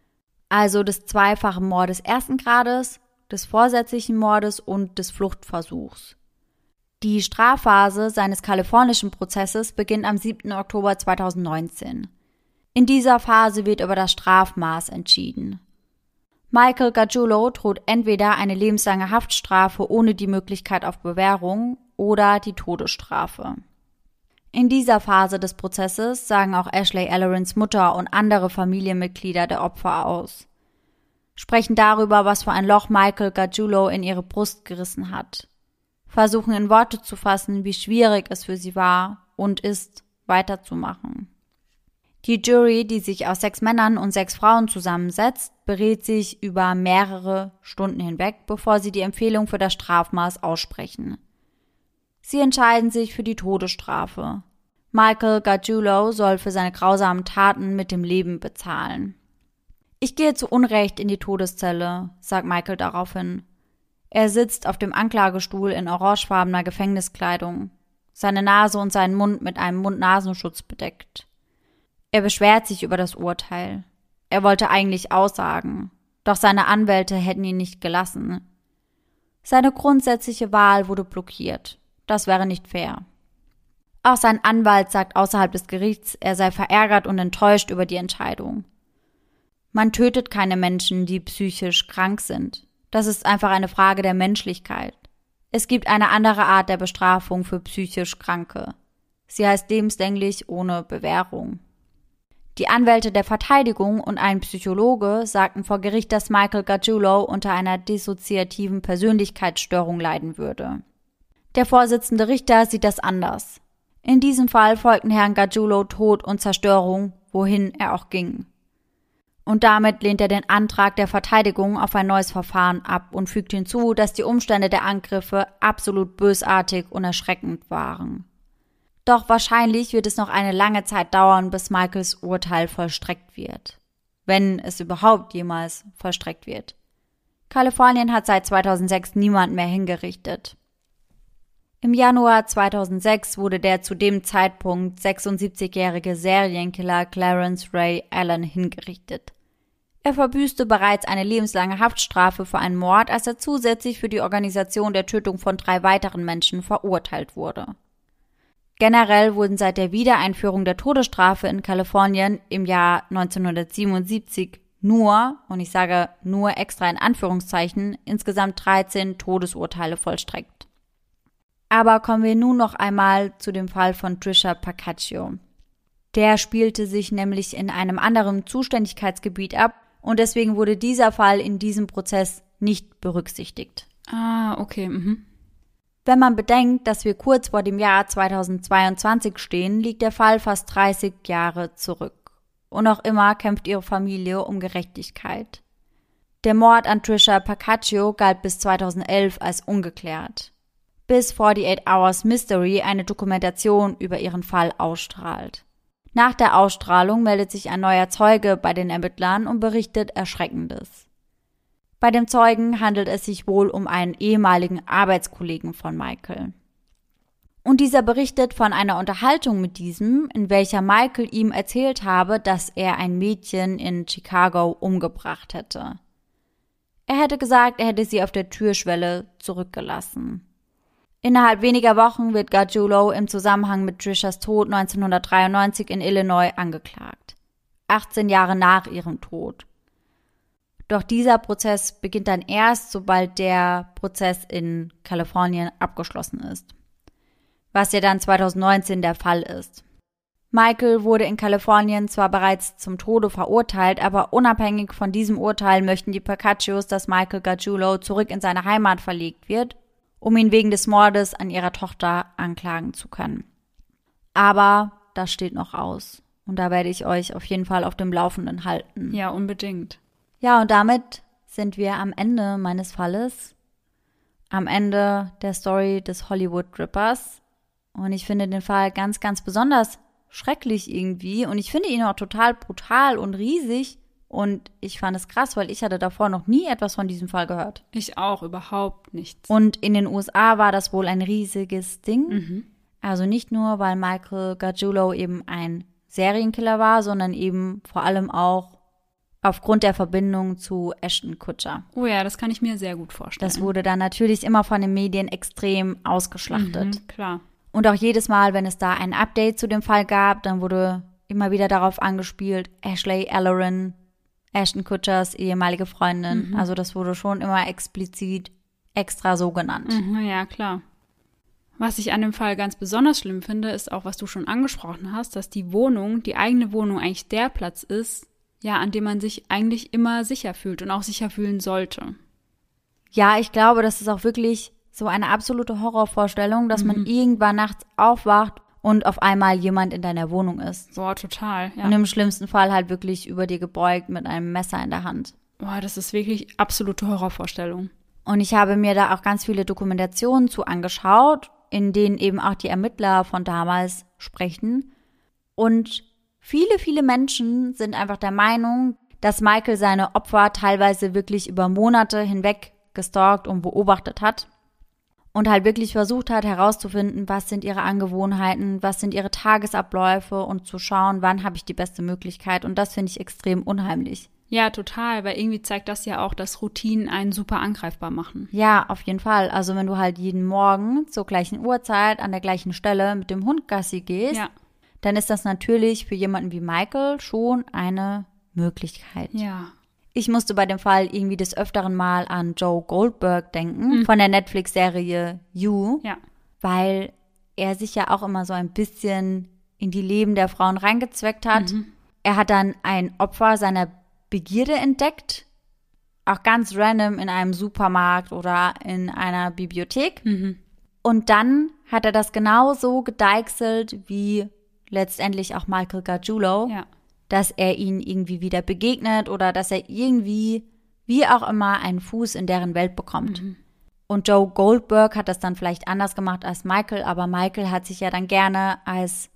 [SPEAKER 1] Also des zweifachen Mordes ersten Grades, des vorsätzlichen Mordes und des Fluchtversuchs. Die Strafphase seines kalifornischen Prozesses beginnt am siebten Oktober zweitausendneunzehn. In dieser Phase wird über das Strafmaß entschieden. Michael Gargiulo droht entweder eine lebenslange Haftstrafe ohne die Möglichkeit auf Bewährung oder die Todesstrafe. In dieser Phase des Prozesses sagen auch Ashley Ellerins Mutter und andere Familienmitglieder der Opfer aus. Sprechen darüber, was für ein Loch Michael Gargiulo in ihre Brust gerissen hat. Versuchen in Worte zu fassen, wie schwierig es für sie war und ist, weiterzumachen. Die Jury, die sich aus sechs Männern und sechs Frauen zusammensetzt, berät sich über mehrere Stunden hinweg, bevor sie die Empfehlung für das Strafmaß aussprechen. Sie entscheiden sich für die Todesstrafe. Michael Gargiulo soll für seine grausamen Taten mit dem Leben bezahlen. Ich gehe zu Unrecht in die Todeszelle, sagt Michael daraufhin. Er sitzt auf dem Anklagestuhl in orangefarbener Gefängniskleidung, seine Nase und seinen Mund mit einem Mund-Nasenschutz bedeckt. Er beschwert sich über das Urteil. Er wollte eigentlich aussagen, doch seine Anwälte hätten ihn nicht gelassen. Seine grundsätzliche Wahl wurde blockiert. Das wäre nicht fair. Auch sein Anwalt sagt außerhalb des Gerichts, er sei verärgert und enttäuscht über die Entscheidung. Man tötet keine Menschen, die psychisch krank sind. Das ist einfach eine Frage der Menschlichkeit. Es gibt eine andere Art der Bestrafung für psychisch Kranke. Sie heißt lebenslänglich ohne Bewährung. Die Anwälte der Verteidigung und ein Psychologe sagten vor Gericht, dass Michael Gargiulo unter einer dissoziativen Persönlichkeitsstörung leiden würde. Der Vorsitzende Richter sieht das anders. In diesem Fall folgten Herrn Gargiulo Tod und Zerstörung, wohin er auch ging. Und damit lehnt er den Antrag der Verteidigung auf ein neues Verfahren ab und fügt hinzu, dass die Umstände der Angriffe absolut bösartig und erschreckend waren. Doch wahrscheinlich wird es noch eine lange Zeit dauern, bis Michaels Urteil vollstreckt wird. Wenn es überhaupt jemals vollstreckt wird. Kalifornien hat seit zweitausendsechs niemanden mehr hingerichtet. Im Januar zweitausendsechs wurde der zu dem Zeitpunkt sechsundsiebzigjährige Serienkiller Clarence Ray Allen hingerichtet. Er verbüßte bereits eine lebenslange Haftstrafe für einen Mord, als er zusätzlich für die Organisation der Tötung von drei weiteren Menschen verurteilt wurde. Generell wurden seit der Wiedereinführung der Todesstrafe in Kalifornien im Jahr neunzehnhundertsiebenundsiebzig nur, und ich sage nur extra in Anführungszeichen, insgesamt dreizehn Todesurteile vollstreckt. Aber kommen wir nun noch einmal zu dem Fall von Trisha Pacaccio. Der spielte sich nämlich in einem anderen Zuständigkeitsgebiet ab und deswegen wurde dieser Fall in diesem Prozess nicht berücksichtigt.
[SPEAKER 2] Ah, okay, mhm.
[SPEAKER 1] Wenn man bedenkt, dass wir kurz vor dem Jahr zweitausendzweiundzwanzig stehen, liegt der Fall fast dreißig Jahre zurück. Und noch immer kämpft ihre Familie um Gerechtigkeit. Der Mord an Trisha Pacaccio galt bis zweitausendelf als ungeklärt. Bis forty-eight Hours Mystery eine Dokumentation über ihren Fall ausstrahlt. Nach der Ausstrahlung meldet sich ein neuer Zeuge bei den Ermittlern und berichtet Erschreckendes. Bei dem Zeugen handelt es sich wohl um einen ehemaligen Arbeitskollegen von Michael. Und dieser berichtet von einer Unterhaltung mit diesem, in welcher Michael ihm erzählt habe, dass er ein Mädchen in Chicago umgebracht hätte. Er hätte gesagt, er hätte sie auf der Türschwelle zurückgelassen. Innerhalb weniger Wochen wird Gargiulo im Zusammenhang mit Trishas Tod neunzehnhundertdreiundneunzig in Illinois angeklagt. achtzehn Jahre nach ihrem Tod. Doch dieser Prozess beginnt dann erst, sobald der Prozess in Kalifornien abgeschlossen ist. Was ja dann zweitausendneunzehn der Fall ist. Michael wurde in Kalifornien zwar bereits zum Tode verurteilt, aber unabhängig von diesem Urteil möchten die Peccaccios, dass Michael Gargiulo zurück in seine Heimat verlegt wird, um ihn wegen des Mordes an ihrer Tochter anklagen zu können. Aber das steht noch aus. Und da werde ich euch auf jeden Fall auf dem Laufenden halten.
[SPEAKER 2] Ja, unbedingt.
[SPEAKER 1] Ja, und damit sind wir am Ende meines Falles. Am Ende der Story des Hollywood Rippers. Und ich finde den Fall ganz, ganz besonders schrecklich irgendwie. Und ich finde ihn auch total brutal und riesig. Und ich fand es krass, weil ich hatte davor noch nie etwas von diesem Fall gehört.
[SPEAKER 2] Ich auch, überhaupt nichts.
[SPEAKER 1] Und in den U S A war das wohl ein riesiges Ding.
[SPEAKER 2] Mhm.
[SPEAKER 1] Also nicht nur, weil Michael Gargiulo eben ein Serienkiller war, sondern eben vor allem auch aufgrund der Verbindung zu Ashton Kutcher.
[SPEAKER 2] Oh ja, das kann ich mir sehr gut vorstellen.
[SPEAKER 1] Das wurde dann natürlich immer von den Medien extrem ausgeschlachtet.
[SPEAKER 2] Mhm, klar.
[SPEAKER 1] Und auch jedes Mal, wenn es da ein Update zu dem Fall gab, dann wurde immer wieder darauf angespielt, Ashley Ellerin, Ashton Kutchers ehemalige Freundin. Mhm. Also das wurde schon immer explizit extra so genannt.
[SPEAKER 2] Mhm, ja, klar. Was ich an dem Fall ganz besonders schlimm finde, ist auch, was du schon angesprochen hast, dass die Wohnung, die eigene Wohnung eigentlich der Platz ist, ja, an dem man sich eigentlich immer sicher fühlt und auch sicher fühlen sollte.
[SPEAKER 1] Ja, ich glaube, das ist auch wirklich so eine absolute Horrorvorstellung, dass mhm. man irgendwann nachts aufwacht und auf einmal jemand in deiner Wohnung ist.
[SPEAKER 2] Boah, total, ja.
[SPEAKER 1] Und im schlimmsten Fall halt wirklich über dir gebeugt mit einem Messer in der Hand.
[SPEAKER 2] Boah, das ist wirklich absolute Horrorvorstellung.
[SPEAKER 1] Und ich habe mir da auch ganz viele Dokumentationen zu angeschaut, in denen eben auch die Ermittler von damals sprechen. Und viele, viele Menschen sind einfach der Meinung, dass Michael seine Opfer teilweise wirklich über Monate hinweg gestalkt und beobachtet hat. Und halt wirklich versucht hat herauszufinden, was sind ihre Angewohnheiten, was sind ihre Tagesabläufe und zu schauen, wann habe ich die beste Möglichkeit. Und das finde ich extrem unheimlich.
[SPEAKER 2] Ja, total, weil irgendwie zeigt das ja auch, dass Routinen einen super angreifbar machen.
[SPEAKER 1] Ja, auf jeden Fall. Also wenn du halt jeden Morgen zur gleichen Uhrzeit an der gleichen Stelle mit dem Hund Gassi gehst,
[SPEAKER 2] ja.
[SPEAKER 1] dann ist das natürlich für jemanden wie Michael schon eine Möglichkeit.
[SPEAKER 2] Ja.
[SPEAKER 1] Ich musste bei dem Fall irgendwie des Öfteren mal an Joe Goldberg denken,
[SPEAKER 2] mhm.
[SPEAKER 1] von der Netflix-Serie You,
[SPEAKER 2] ja.
[SPEAKER 1] weil er sich ja auch immer so ein bisschen in die Leben der Frauen reingezweckt hat.
[SPEAKER 2] Mhm.
[SPEAKER 1] Er hat dann ein Opfer seiner Begierde entdeckt, auch ganz random in einem Supermarkt oder in einer Bibliothek.
[SPEAKER 2] Mhm.
[SPEAKER 1] Und dann hat er das genauso gedeichselt wie letztendlich auch Michael Gargiulo,
[SPEAKER 2] ja.
[SPEAKER 1] dass er ihnen irgendwie wieder begegnet oder dass er irgendwie, wie auch immer, einen Fuß in deren Welt bekommt.
[SPEAKER 2] Mhm.
[SPEAKER 1] Und Joe Goldberg hat das dann vielleicht anders gemacht als Michael, aber Michael hat sich ja dann gerne als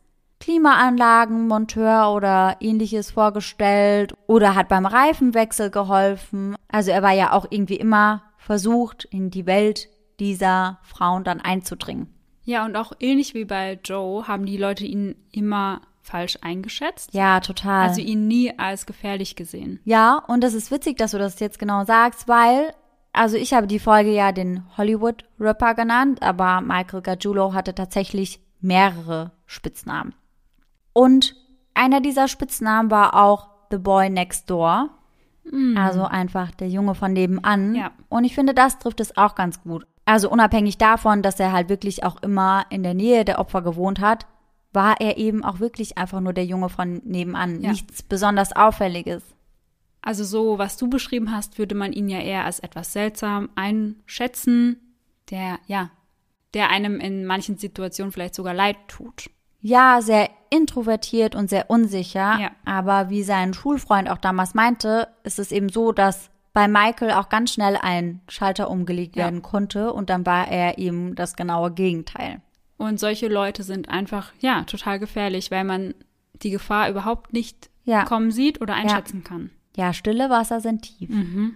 [SPEAKER 1] Klimaanlagenmonteur oder ähnliches vorgestellt oder hat beim Reifenwechsel geholfen. Also er war ja auch irgendwie immer versucht, in die Welt dieser Frauen dann einzudringen.
[SPEAKER 2] Ja, und auch ähnlich wie bei Joe haben die Leute ihn immer falsch eingeschätzt.
[SPEAKER 1] Ja, total.
[SPEAKER 2] Also ihn nie als gefährlich gesehen.
[SPEAKER 1] Ja, und das ist witzig, dass du das jetzt genau sagst, weil, also ich habe die Folge ja den Hollywood Ripper genannt, aber Michael Gargiulo hatte tatsächlich mehrere Spitznamen. Und einer dieser Spitznamen war auch The Boy Next Door, mm. also einfach der Junge von nebenan.
[SPEAKER 2] Ja.
[SPEAKER 1] Und ich finde, das trifft es auch ganz gut. Also unabhängig davon, dass er halt wirklich auch immer in der Nähe der Opfer gewohnt hat, war er eben auch wirklich einfach nur der Junge von nebenan.
[SPEAKER 2] Ja.
[SPEAKER 1] Nichts besonders Auffälliges.
[SPEAKER 2] Also so, was du beschrieben hast, würde man ihn ja eher als etwas seltsam einschätzen, der, ja, der einem in manchen Situationen vielleicht sogar leid tut.
[SPEAKER 1] Ja, sehr introvertiert und sehr unsicher.
[SPEAKER 2] Ja.
[SPEAKER 1] Aber wie sein Schulfreund auch damals meinte, ist es eben so, dass bei Michael auch ganz schnell ein Schalter umgelegt
[SPEAKER 2] ja.
[SPEAKER 1] werden konnte. Und dann war er eben das genaue Gegenteil.
[SPEAKER 2] Und solche Leute sind einfach, ja, total gefährlich, weil man die Gefahr überhaupt nicht
[SPEAKER 1] ja.
[SPEAKER 2] kommen sieht oder einschätzen
[SPEAKER 1] ja.
[SPEAKER 2] kann.
[SPEAKER 1] Ja, stille Wasser sind tief.
[SPEAKER 2] Mhm.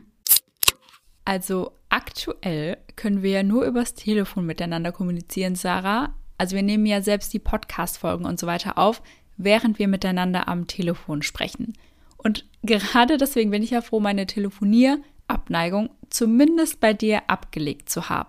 [SPEAKER 2] Also aktuell können wir ja nur übers Telefon miteinander kommunizieren, Sarah. Also wir nehmen ja selbst die Podcast-Folgen und so weiter auf, während wir miteinander am Telefon sprechen. Und gerade deswegen bin ich ja froh, meine Telefonierabneigung zumindest bei dir abgelegt zu haben.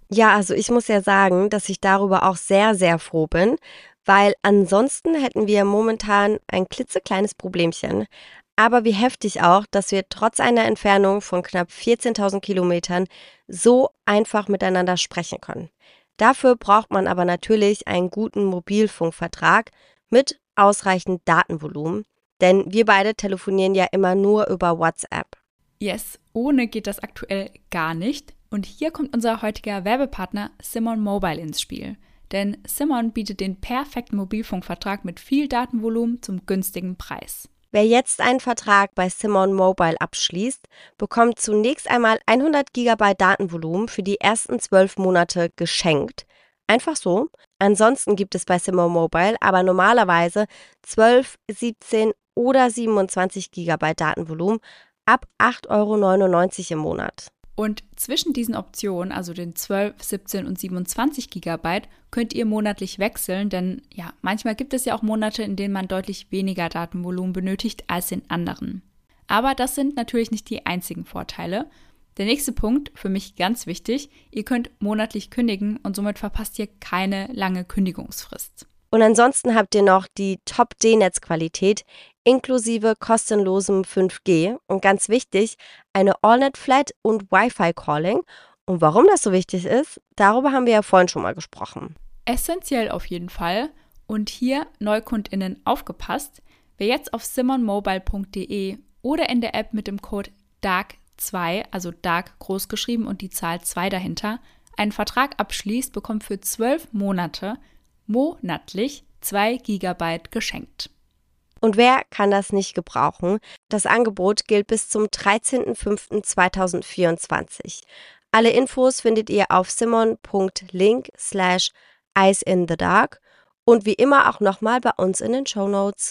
[SPEAKER 3] Ja, also ich muss ja sagen, dass ich darüber auch sehr, sehr froh bin, weil ansonsten hätten wir momentan ein klitzekleines Problemchen. Aber wie heftig auch, dass wir trotz einer Entfernung von knapp vierzehntausend Kilometern so einfach miteinander sprechen können. Dafür braucht man aber natürlich einen guten Mobilfunkvertrag mit ausreichend Datenvolumen, denn wir beide telefonieren ja immer nur über WhatsApp.
[SPEAKER 2] Yes, ohne geht das aktuell gar nicht. Und hier kommt unser heutiger Werbepartner Simon Mobile ins Spiel. Denn Simon bietet den perfekten Mobilfunkvertrag mit viel Datenvolumen zum günstigen Preis.
[SPEAKER 3] Wer jetzt einen Vertrag bei Simon Mobile abschließt, bekommt zunächst einmal hundert Gigabyte Datenvolumen für die ersten zwölf Monate geschenkt. Einfach so. Ansonsten gibt es bei Simon Mobile aber normalerweise zwölf, siebzehn oder siebenundzwanzig Gigabyte Datenvolumen ab acht Euro neunundneunzig im Monat.
[SPEAKER 2] Und zwischen diesen Optionen, also den zwölf, siebzehn und siebenundzwanzig Gigabyte, könnt ihr monatlich wechseln, denn ja, manchmal gibt es ja auch Monate, in denen man deutlich weniger Datenvolumen benötigt als in anderen. Aber das sind natürlich nicht die einzigen Vorteile. Der nächste Punkt, für mich ganz wichtig, ihr könnt monatlich kündigen und somit verpasst ihr keine lange Kündigungsfrist.
[SPEAKER 3] Und ansonsten habt ihr noch die Top-D-Netzqualität inklusive kostenlosem fünf G und ganz wichtig, eine AllNet-Flat und Wi-Fi-Calling. Und warum das so wichtig ist, darüber haben wir ja vorhin schon mal gesprochen.
[SPEAKER 2] Essentiell auf jeden Fall. Und hier NeukundInnen aufgepasst, wer jetzt auf simonmobile punkt de oder in der App mit dem Code D A R K zwei, also Dark groß geschrieben und die Zahl zwei dahinter, einen Vertrag abschließt, bekommt für zwölf Monate monatlich zwei Gigabyte geschenkt.
[SPEAKER 3] Und wer kann das nicht gebrauchen? Das Angebot gilt bis zum dreizehnten fünften zweitausendvierundzwanzig. Alle Infos findet ihr auf simon punkt link slash eyes in the dark und wie immer auch nochmal bei uns in den Shownotes.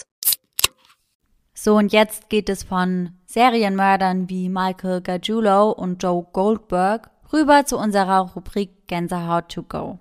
[SPEAKER 1] So, und jetzt geht es von Serienmördern wie Michael Gargiulo und Joe Goldberg rüber zu unserer Rubrik Gänsehaut to go.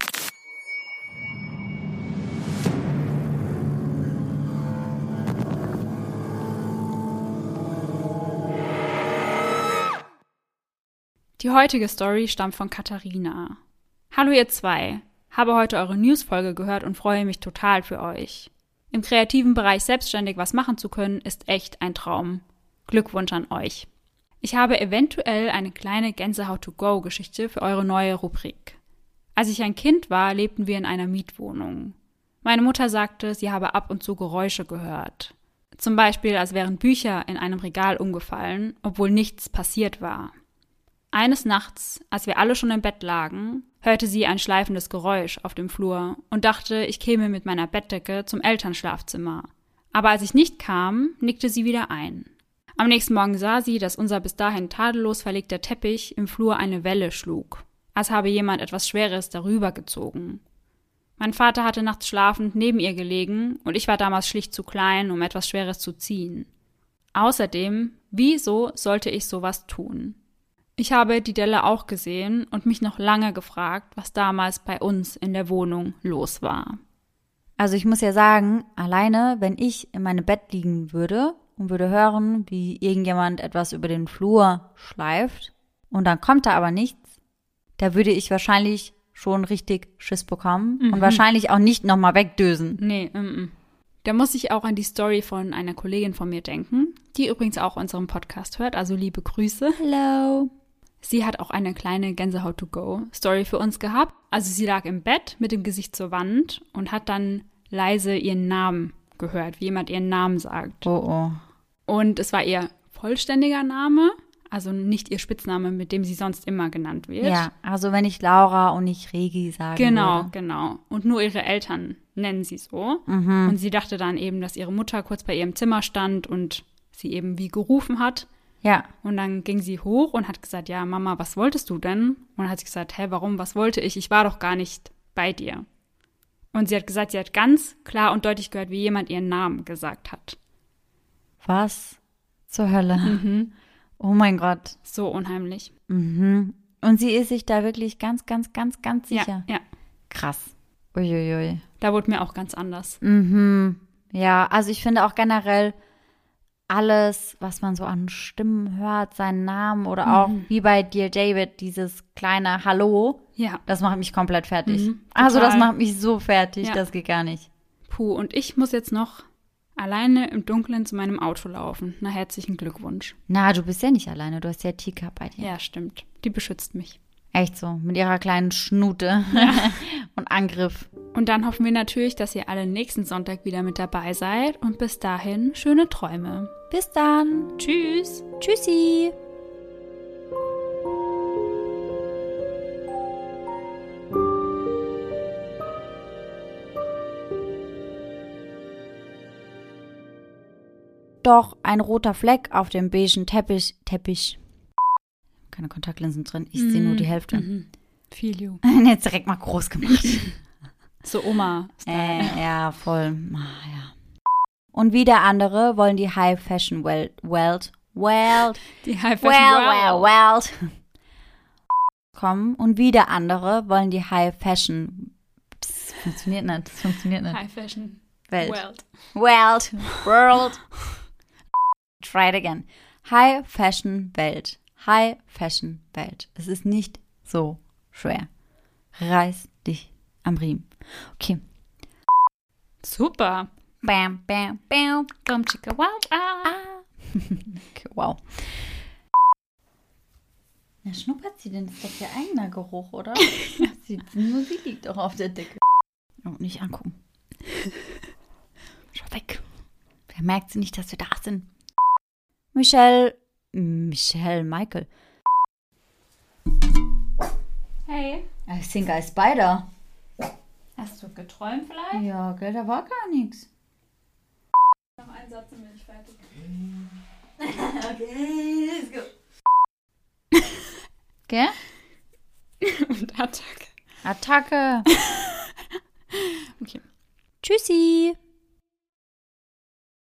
[SPEAKER 2] Die heutige Story stammt von Katharina. Hallo ihr zwei, habe heute eure Newsfolge gehört und freue mich total für euch. Im kreativen Bereich selbstständig was machen zu können, ist echt ein Traum. Glückwunsch an euch. Ich habe eventuell eine kleine Gänsehaut-to-go-Geschichte für eure neue Rubrik. Als ich ein Kind war, lebten wir in einer Mietwohnung. Meine Mutter sagte, sie habe ab und zu Geräusche gehört. Zum Beispiel, als wären Bücher in einem Regal umgefallen, obwohl nichts passiert war. Eines Nachts, als wir alle schon im Bett lagen, hörte sie ein schleifendes Geräusch auf dem Flur und dachte, ich käme mit meiner Bettdecke zum Elternschlafzimmer. Aber als ich nicht kam, nickte sie wieder ein. Am nächsten Morgen sah sie, dass unser bis dahin tadellos verlegter Teppich im Flur eine Welle schlug, als habe jemand etwas Schweres darüber gezogen. Mein Vater hatte nachts schlafend neben ihr gelegen und ich war damals schlicht zu klein, um etwas Schweres zu ziehen. Außerdem, wieso sollte ich sowas tun? Ich habe die Delle auch gesehen und mich noch lange gefragt, was damals bei uns in der Wohnung los war.
[SPEAKER 1] Also ich muss ja sagen, alleine, wenn ich in meinem Bett liegen würde und würde hören, wie irgendjemand etwas über den Flur schleift und dann kommt da aber nichts, da würde ich wahrscheinlich schon richtig Schiss bekommen mhm. und wahrscheinlich auch nicht nochmal wegdösen.
[SPEAKER 2] Nee, mm-mm. Da muss ich auch an die Story von einer Kollegin von mir denken, die übrigens auch unseren Podcast hört, also liebe Grüße.
[SPEAKER 1] Hello.
[SPEAKER 2] Sie hat auch eine kleine Gänsehaut-to-go-Story für uns gehabt. Also sie lag im Bett mit dem Gesicht zur Wand und hat dann leise ihren Namen gehört, wie jemand ihren Namen sagt.
[SPEAKER 1] Oh, oh.
[SPEAKER 2] Und es war ihr vollständiger Name, also nicht ihr Spitzname, mit dem sie sonst immer genannt wird.
[SPEAKER 1] Ja, also wenn ich Laura und nicht Regi sage.
[SPEAKER 2] Genau,
[SPEAKER 1] würde.
[SPEAKER 2] genau. Und nur ihre Eltern nennen sie so.
[SPEAKER 1] Mhm.
[SPEAKER 2] Und sie dachte dann eben, dass ihre Mutter kurz bei ihrem Zimmer stand und sie eben wie gerufen hat.
[SPEAKER 1] Ja.
[SPEAKER 2] Und dann ging sie hoch und hat gesagt, ja, Mama, was wolltest du denn? Und dann hat sie gesagt, hä, warum, was wollte ich? Ich war doch gar nicht bei dir. Und sie hat gesagt, sie hat ganz klar und deutlich gehört, wie jemand ihren Namen gesagt hat.
[SPEAKER 1] Was zur Hölle?
[SPEAKER 2] Mhm.
[SPEAKER 1] Oh mein Gott.
[SPEAKER 2] So unheimlich.
[SPEAKER 1] Mhm. Und sie ist sich da wirklich ganz, ganz, ganz, ganz sicher?
[SPEAKER 2] Ja, ja.
[SPEAKER 1] Krass. Uiuiui.
[SPEAKER 2] Da wurde mir auch ganz anders.
[SPEAKER 1] Mhm. Ja, also ich finde auch generell, alles, was man so an Stimmen hört, seinen Namen oder auch
[SPEAKER 4] Mhm.
[SPEAKER 1] wie bei Dear David, dieses kleine Hallo,
[SPEAKER 4] Ja.
[SPEAKER 1] das macht mich komplett fertig.
[SPEAKER 4] Mhm,
[SPEAKER 1] Also das
[SPEAKER 4] total.
[SPEAKER 1] macht mich so fertig,
[SPEAKER 4] Ja.
[SPEAKER 1] das geht gar nicht.
[SPEAKER 4] Puh, und ich muss jetzt noch alleine im Dunkeln zu meinem Auto laufen. Na, herzlichen Glückwunsch.
[SPEAKER 1] Na, du bist ja nicht alleine, du hast ja Tika bei dir.
[SPEAKER 4] Ja, stimmt. Die beschützt mich.
[SPEAKER 1] Echt so, mit ihrer kleinen Schnute und Angriff.
[SPEAKER 4] Und dann hoffen wir natürlich, dass ihr alle nächsten Sonntag wieder mit dabei seid. Und bis dahin, schöne Träume.
[SPEAKER 1] Bis dann.
[SPEAKER 4] Tschüss.
[SPEAKER 1] Tschüssi. Doch ein roter Fleck auf dem beigen Teppich. Teppich. Keine Kontaktlinsen drin. Ich sehe nur die Hälfte.
[SPEAKER 4] Mhm. Feel you.
[SPEAKER 1] Jetzt direkt mal groß gemacht.
[SPEAKER 4] So Oma-Style.
[SPEAKER 1] äh, ja, voll. Ah, ja. Und wieder andere wollen die High Fashion Welt. Welt. Welt.
[SPEAKER 4] Die High
[SPEAKER 1] Well,
[SPEAKER 4] Fashion
[SPEAKER 1] well, well. Kommen. Und wieder andere wollen die High Fashion. Das funktioniert nicht. Das funktioniert nicht.
[SPEAKER 4] High Fashion
[SPEAKER 1] Welt.
[SPEAKER 4] World.
[SPEAKER 1] Welt. World. Try it again. High Fashion Welt. High Fashion Welt. Es ist nicht so schwer. Reiß dich am Riemen. Okay.
[SPEAKER 4] Super.
[SPEAKER 1] Bam, bam, bam.
[SPEAKER 4] Bum, chicka, wow, ah.
[SPEAKER 1] Ah. Okay, wow. Na, schnuppert sie denn? Das ist doch ihr eigener Geruch, oder? sie, nur sie liegt doch auf der Decke. Oh, nicht angucken. Schau weg. Wer merkt sie nicht, dass wir da sind? Michelle. Michelle, Michael.
[SPEAKER 4] Hey.
[SPEAKER 1] I think I spider.
[SPEAKER 4] Hast du geträumt vielleicht?
[SPEAKER 1] Ja, gell, da war gar nichts.
[SPEAKER 4] Noch einen Satz und bin ich fertig.
[SPEAKER 1] Okay, let's go. Gell?
[SPEAKER 4] Und Attacke.
[SPEAKER 1] Attacke.
[SPEAKER 4] Okay.
[SPEAKER 1] Tschüssi.